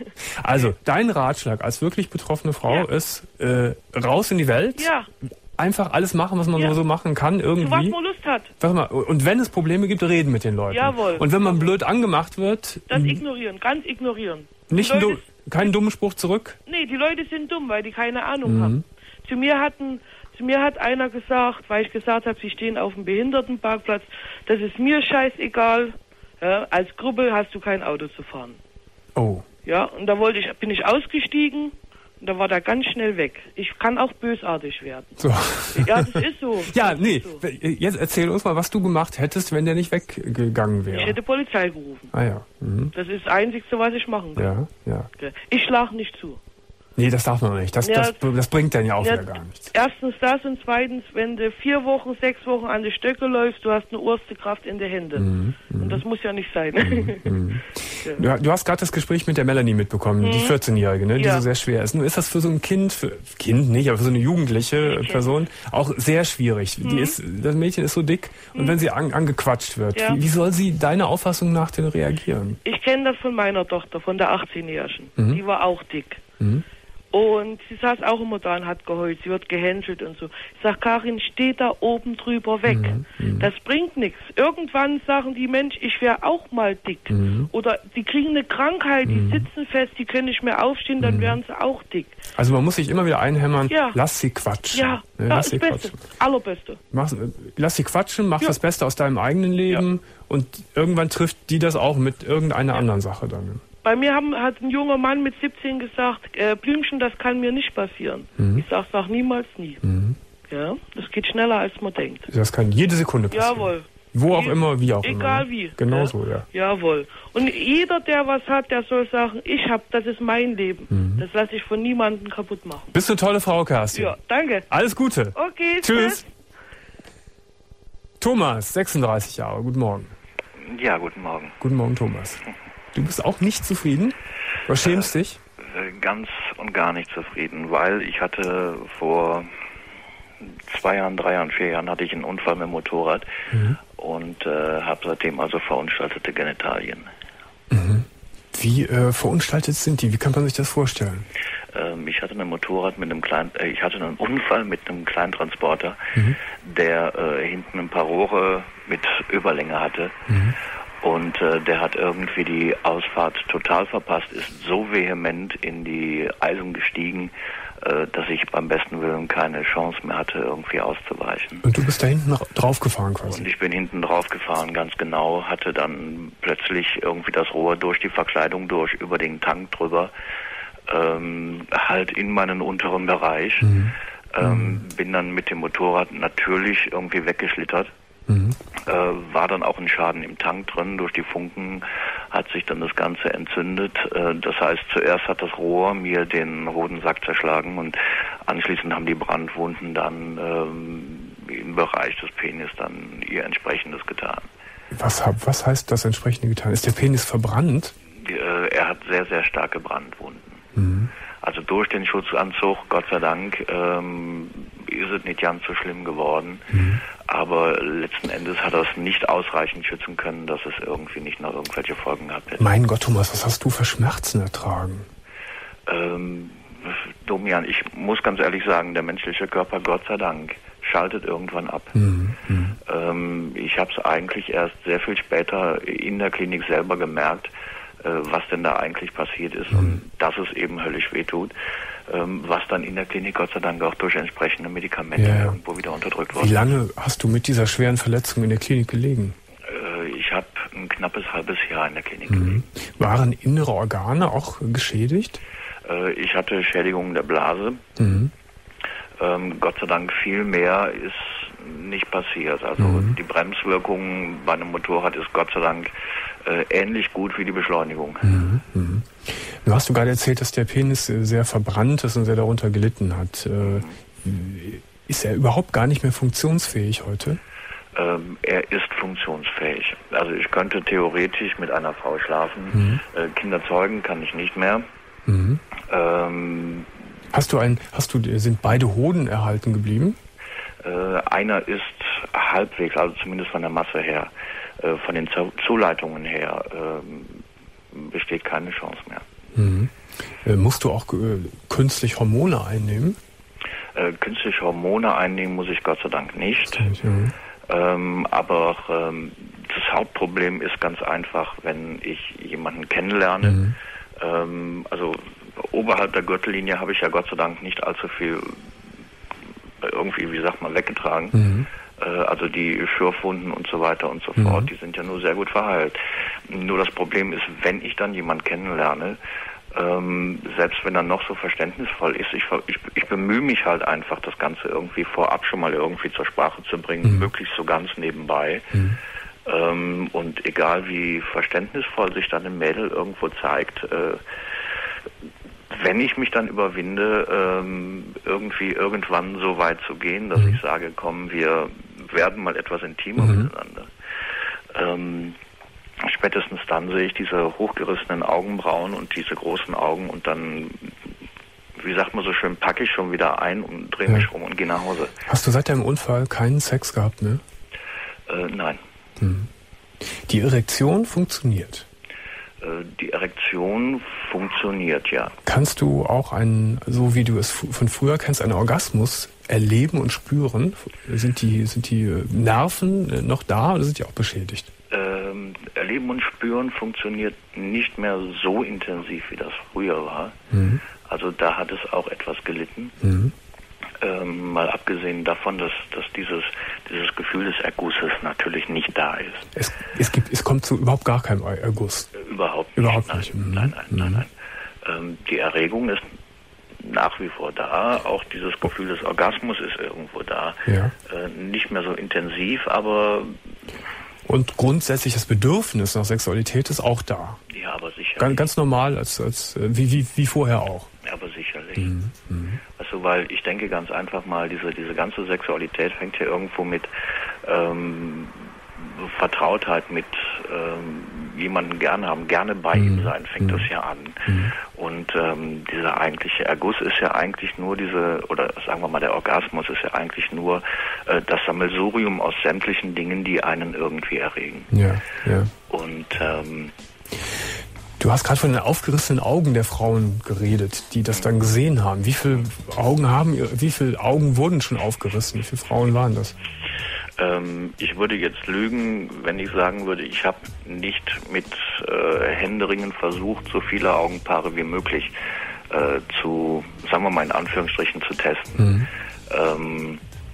also, dein Ratschlag als wirklich betroffene Frau ja. ist, äh, raus in die Welt. Ja. Einfach alles machen, was man ja. nur so machen kann, irgendwie. Zu was man Lust hat. Warte mal, und wenn es Probleme gibt, reden mit den Leuten. Jawohl. Und wenn man blöd angemacht wird... Das ignorieren, ganz ignorieren. Nicht du, keinen dummen Spruch zurück? Nee, die Leute sind dumm, weil die keine Ahnung mhm. haben. Zu mir hatten... Zu mir hat einer gesagt, weil ich gesagt habe, sie stehen auf dem Behindertenparkplatz, das ist mir scheißegal, ja, als Gruppe hast du kein Auto zu fahren. Oh. Ja, und da wollte ich, bin ich ausgestiegen und da war der ganz schnell weg. Ich kann auch bösartig werden. So. Ja, das ist so. ja, das nee, so. Jetzt erzähl uns mal, was du gemacht hättest, wenn der nicht weggegangen wäre. Ich hätte Polizei gerufen. Ah ja. Mhm. Das ist das Einzige, was ich machen kann. Ja, ja. Ich schlage nicht zu. Nee, das darf man nicht. Das, ja, das, das bringt dann ja auch ja, wieder gar nichts. Erstens das und zweitens, wenn du vier Wochen, sechs Wochen an die Stöcke läufst, du hast eine oberste Kraft in der Hände. Mm, mm. Und das muss ja nicht sein. Mm, mm. ja. Du, du hast gerade das Gespräch mit der Melanie mitbekommen, mm. die vierzehnjährige, ne, die ja. so sehr schwer ist. Nun ist das für so ein Kind, für, Kind nicht, aber für so eine jugendliche Mädchen. Person auch sehr schwierig. Mm. Die ist, das Mädchen ist so dick und mm. wenn sie an, angequatscht wird, ja. wie, wie soll sie deiner Auffassung nach denn reagieren? Ich kenne das von meiner Tochter, von der achtzehnjährigen. Mm. Die war auch dick. Mm. Und sie saß auch immer da und hat geheult. Sie wird gehänselt und so. Ich sag, Karin, steh da oben drüber weg. Mhm. Das bringt nichts. Irgendwann sagen die, Mensch, ich wäre auch mal dick. Mhm. Oder die kriegen eine Krankheit, die mhm. sitzen fest, die können nicht mehr aufstehen, dann mhm. werden sie auch dick. Also man muss sich immer wieder einhämmern, ja. lass sie quatschen. Ja, ja lass das sie Beste, quatschen. Allerbeste. Mach, lass sie quatschen, mach ja. das Beste aus deinem eigenen Leben ja. und irgendwann trifft die das auch mit irgendeiner ja. anderen Sache dann. Bei mir haben, hat ein junger Mann mit siebzehn gesagt, äh, Blümchen, das kann mir nicht passieren. Mhm. Ich sag, sag niemals nie. Mhm. Ja, das geht schneller, als man denkt. Das kann jede Sekunde passieren. Jawohl. Wo auch immer, wie auch Egal immer. Egal wie. Genau ja. so, ja. Jawohl. Und jeder, der was hat, der soll sagen, ich hab, das ist mein Leben. Mhm. Das lasse ich von niemandem kaputt machen. Bist du eine tolle Frau, Kerstin. Ja, danke. Alles Gute. Okay, tschüss. tschüss. Thomas, sechsunddreißig Jahre, guten Morgen. Ja, guten Morgen. Guten Morgen, Thomas. Du bist auch nicht zufrieden? Du schämst äh, dich? Ganz und gar nicht zufrieden, weil ich hatte vor zwei Jahren, drei Jahren, vier Jahren hatte ich einen Unfall mit dem Motorrad mhm. und äh, habe seitdem also verunstaltete Genitalien. Mhm. Wie äh, verunstaltet sind die? Wie kann man sich das vorstellen? Ähm, ich hatte ein Motorrad mit einem kleinen, äh, ich hatte einen Unfall mit einem kleinen Transporter, mhm. der äh, hinten ein paar Rohre mit Überlänge hatte. Mhm. Und äh, der hat irgendwie die Ausfahrt total verpasst, ist so vehement in die Eisen gestiegen, äh, dass ich beim besten Willen keine Chance mehr hatte, irgendwie auszuweichen. Und du bist da hinten drauf gefahren quasi? Und ich bin hinten drauf gefahren, ganz genau, hatte dann plötzlich irgendwie das Rohr durch die Verkleidung durch, über den Tank drüber, ähm, halt in meinen unteren Bereich, mhm. ähm, mhm. bin dann mit dem Motorrad natürlich irgendwie weggeschlittert. Mhm. Äh, war dann auch ein Schaden im Tank drin. Durch die Funken hat sich dann das Ganze entzündet. Äh, das heißt, zuerst hat das Rohr mir den Hodensack zerschlagen und anschließend haben die Brandwunden dann ähm, im Bereich des Penis dann ihr Entsprechendes getan. Was, was heißt das Entsprechende getan? Ist der Penis verbrannt? Äh, er hat sehr, sehr starke Brandwunden. Mhm. Also durch den Schutzanzug, Gott sei Dank, ähm, ist es nicht ganz so schlimm geworden. Mhm. Aber letzten Endes hat er es nicht ausreichend schützen können, dass es irgendwie nicht noch irgendwelche Folgen gehabt hätte. Mein Gott, Thomas, was hast du für Schmerzen ertragen? Ähm, Domian, ich muss ganz ehrlich sagen, der menschliche Körper, Gott sei Dank, schaltet irgendwann ab. Mhm. Mhm. Ähm, ich habe es eigentlich erst sehr viel später in der Klinik selber gemerkt, äh, was denn da eigentlich passiert ist mhm. und dass es eben höllisch wehtut. Ähm, was dann in der Klinik Gott sei Dank auch durch entsprechende Medikamente ja. irgendwo wieder unterdrückt wurde. Wie lange hast du mit dieser schweren Verletzung in der Klinik gelegen? Äh, ich habe ein knappes halbes Jahr in der Klinik mhm. gelegen. Waren innere Organe auch geschädigt? Äh, ich hatte Schädigungen der Blase. Mhm. Ähm, Gott sei Dank viel mehr ist nicht passiert. Also Mhm. die Bremswirkung bei einem Motorrad ist Gott sei Dank äh, ähnlich gut wie die Beschleunigung. Mhm. Mhm. Du hast du gerade erzählt, dass der Penis sehr verbrannt ist und sehr darunter gelitten hat. Äh, ist er überhaupt gar nicht mehr funktionsfähig heute? Ähm, er ist funktionsfähig. Also ich könnte theoretisch mit einer Frau schlafen. Mhm. Äh, Kinder zeugen kann ich nicht mehr. Mhm. Ähm, Hast du ein, hast du, sind beide Hoden erhalten geblieben? Äh, einer ist halbwegs, also zumindest von der Masse her, äh, von den Zu- Zuleitungen her, äh, besteht keine Chance mehr. Mhm. Äh, musst du auch äh, künstlich Hormone einnehmen? Äh, künstliche Hormone einnehmen muss ich Gott sei Dank nicht. nicht mhm. ähm, aber ähm, das Hauptproblem ist ganz einfach, wenn ich jemanden kennenlerne. Mhm. Ähm, also oberhalb der Gürtellinie habe ich ja Gott sei Dank nicht allzu viel irgendwie, wie sagt man, weggetragen. Mhm. Äh, also die Schürfwunden und so weiter und so Mhm. fort, die sind ja nur sehr gut verheilt. Nur das Problem ist, wenn ich dann jemanden kennenlerne, ähm, selbst wenn er noch so verständnisvoll ist, ich, ich, ich bemühe mich halt einfach, das Ganze irgendwie vorab schon mal irgendwie zur Sprache zu bringen, Mhm. möglichst so ganz nebenbei. Mhm. Ähm, und egal wie verständnisvoll sich dann ein Mädel irgendwo zeigt, äh, wenn ich mich dann überwinde, ähm, irgendwie irgendwann so weit zu gehen, dass Mhm. ich sage, komm, wir werden mal etwas intimer Mhm. miteinander. Ähm, spätestens dann sehe ich diese hochgerissenen Augenbrauen und diese großen Augen und dann, wie sagt man so schön, packe ich schon wieder ein und drehe Ja. mich rum und gehe nach Hause. Hast du seit deinem Unfall keinen Sex gehabt, ne? Äh, nein. Mhm. Die Erektion funktioniert. Äh, die Erektion funktioniert, ja. Kannst du auch einen, so wie du es f- von früher kennst, einen Orgasmus erleben und spüren? Sind die, sind die äh, Nerven äh, noch da oder sind die auch beschädigt? Ähm, Erleben und Spüren funktioniert nicht mehr so intensiv, wie das früher war. Mhm. Also da hat es auch etwas gelitten. Mhm. Ähm, mal abgesehen davon, dass, dass dieses, dieses Gefühl des Ergusses natürlich nicht da ist. Es, es, gibt, es kommt zu überhaupt gar keinem Erguss. Äh, Überhaupt nicht. Überhaupt nein, nicht. Mhm. Nein, nein, nein, Mhm. nein. Ähm, die Erregung ist nach wie vor da. Auch dieses Gefühl des Orgasmus ist irgendwo da. Ja. Äh, nicht mehr so intensiv, aber Und grundsätzlich das Bedürfnis nach Sexualität ist auch da. ja, aber sicherlich. Ganz, ganz normal, als, als, äh, wie, wie, wie vorher auch. Aber sicherlich. Mhm. Mhm. Also, weil ich denke ganz einfach mal, diese, diese ganze Sexualität fängt ja irgendwo mit ähm, Vertrautheit, mit ähm, jemanden gerne haben, gerne bei Mhm. ihm sein, fängt Mhm. das ja an. Mhm. Und ähm, dieser eigentliche Erguss ist ja eigentlich nur diese, oder sagen wir mal, der Orgasmus ist ja eigentlich nur äh, das Sammelsurium aus sämtlichen Dingen, die einen irgendwie erregen. Ja, ja. Und ähm, Du hast gerade von den aufgerissenen Augen der Frauen geredet, die das dann gesehen haben. Wie viele Augen haben, wie viele Augen wurden schon aufgerissen? Wie viele Frauen waren das? Ähm, ich würde jetzt lügen, wenn ich sagen würde, ich habe nicht mit äh, Händeringen versucht, so viele Augenpaare wie möglich äh, zu, sagen wir mal in Anführungsstrichen, zu testen. Mhm. Ähm,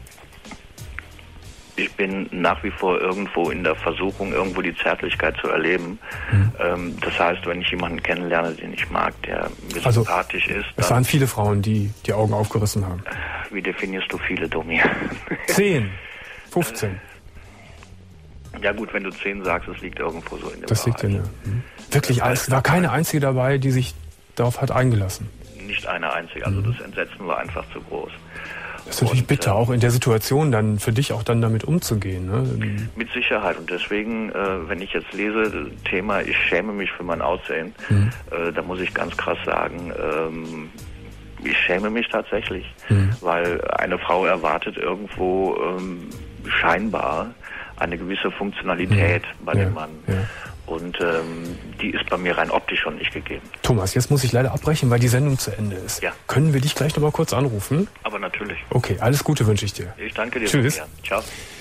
ich bin nach wie vor irgendwo in der Versuchung, irgendwo die Zärtlichkeit zu erleben. Mhm. Ähm, das heißt, wenn ich jemanden kennenlerne, den ich mag, der mir Also, sympathisch ist, Es dann, waren viele Frauen, die die Augen aufgerissen haben. wie definierst du viele, Domi? Zehn, fünfzehn. Ja gut, wenn du zehn sagst, es liegt irgendwo so in der Das liegt Wahrheit. in der. Mhm. Wirklich alles. War keine einzige dabei, die sich darauf hat eingelassen. Nicht eine einzige, also Mhm. das Entsetzen war einfach zu groß. Das ist natürlich Und, bitter, äh, auch in der Situation dann für dich auch dann damit umzugehen. Ne? Mit Sicherheit. Und deswegen, äh, wenn ich jetzt lese, Thema, ich schäme mich für mein Aussehen, Mhm. äh, da muss ich ganz krass sagen, ähm, ich schäme mich tatsächlich, Mhm. weil eine Frau erwartet irgendwo ähm, scheinbar eine gewisse Funktionalität bei Ja, dem Mann. ja. Und ähm, die ist bei mir rein optisch schon nicht gegeben. Thomas, jetzt muss ich leider abbrechen, weil die Sendung zu Ende ist. Ja. Können wir dich gleich noch mal kurz anrufen? Aber natürlich. Okay, alles Gute wünsche ich dir. Ich danke dir. Tschüss. Sehr gern. Ciao.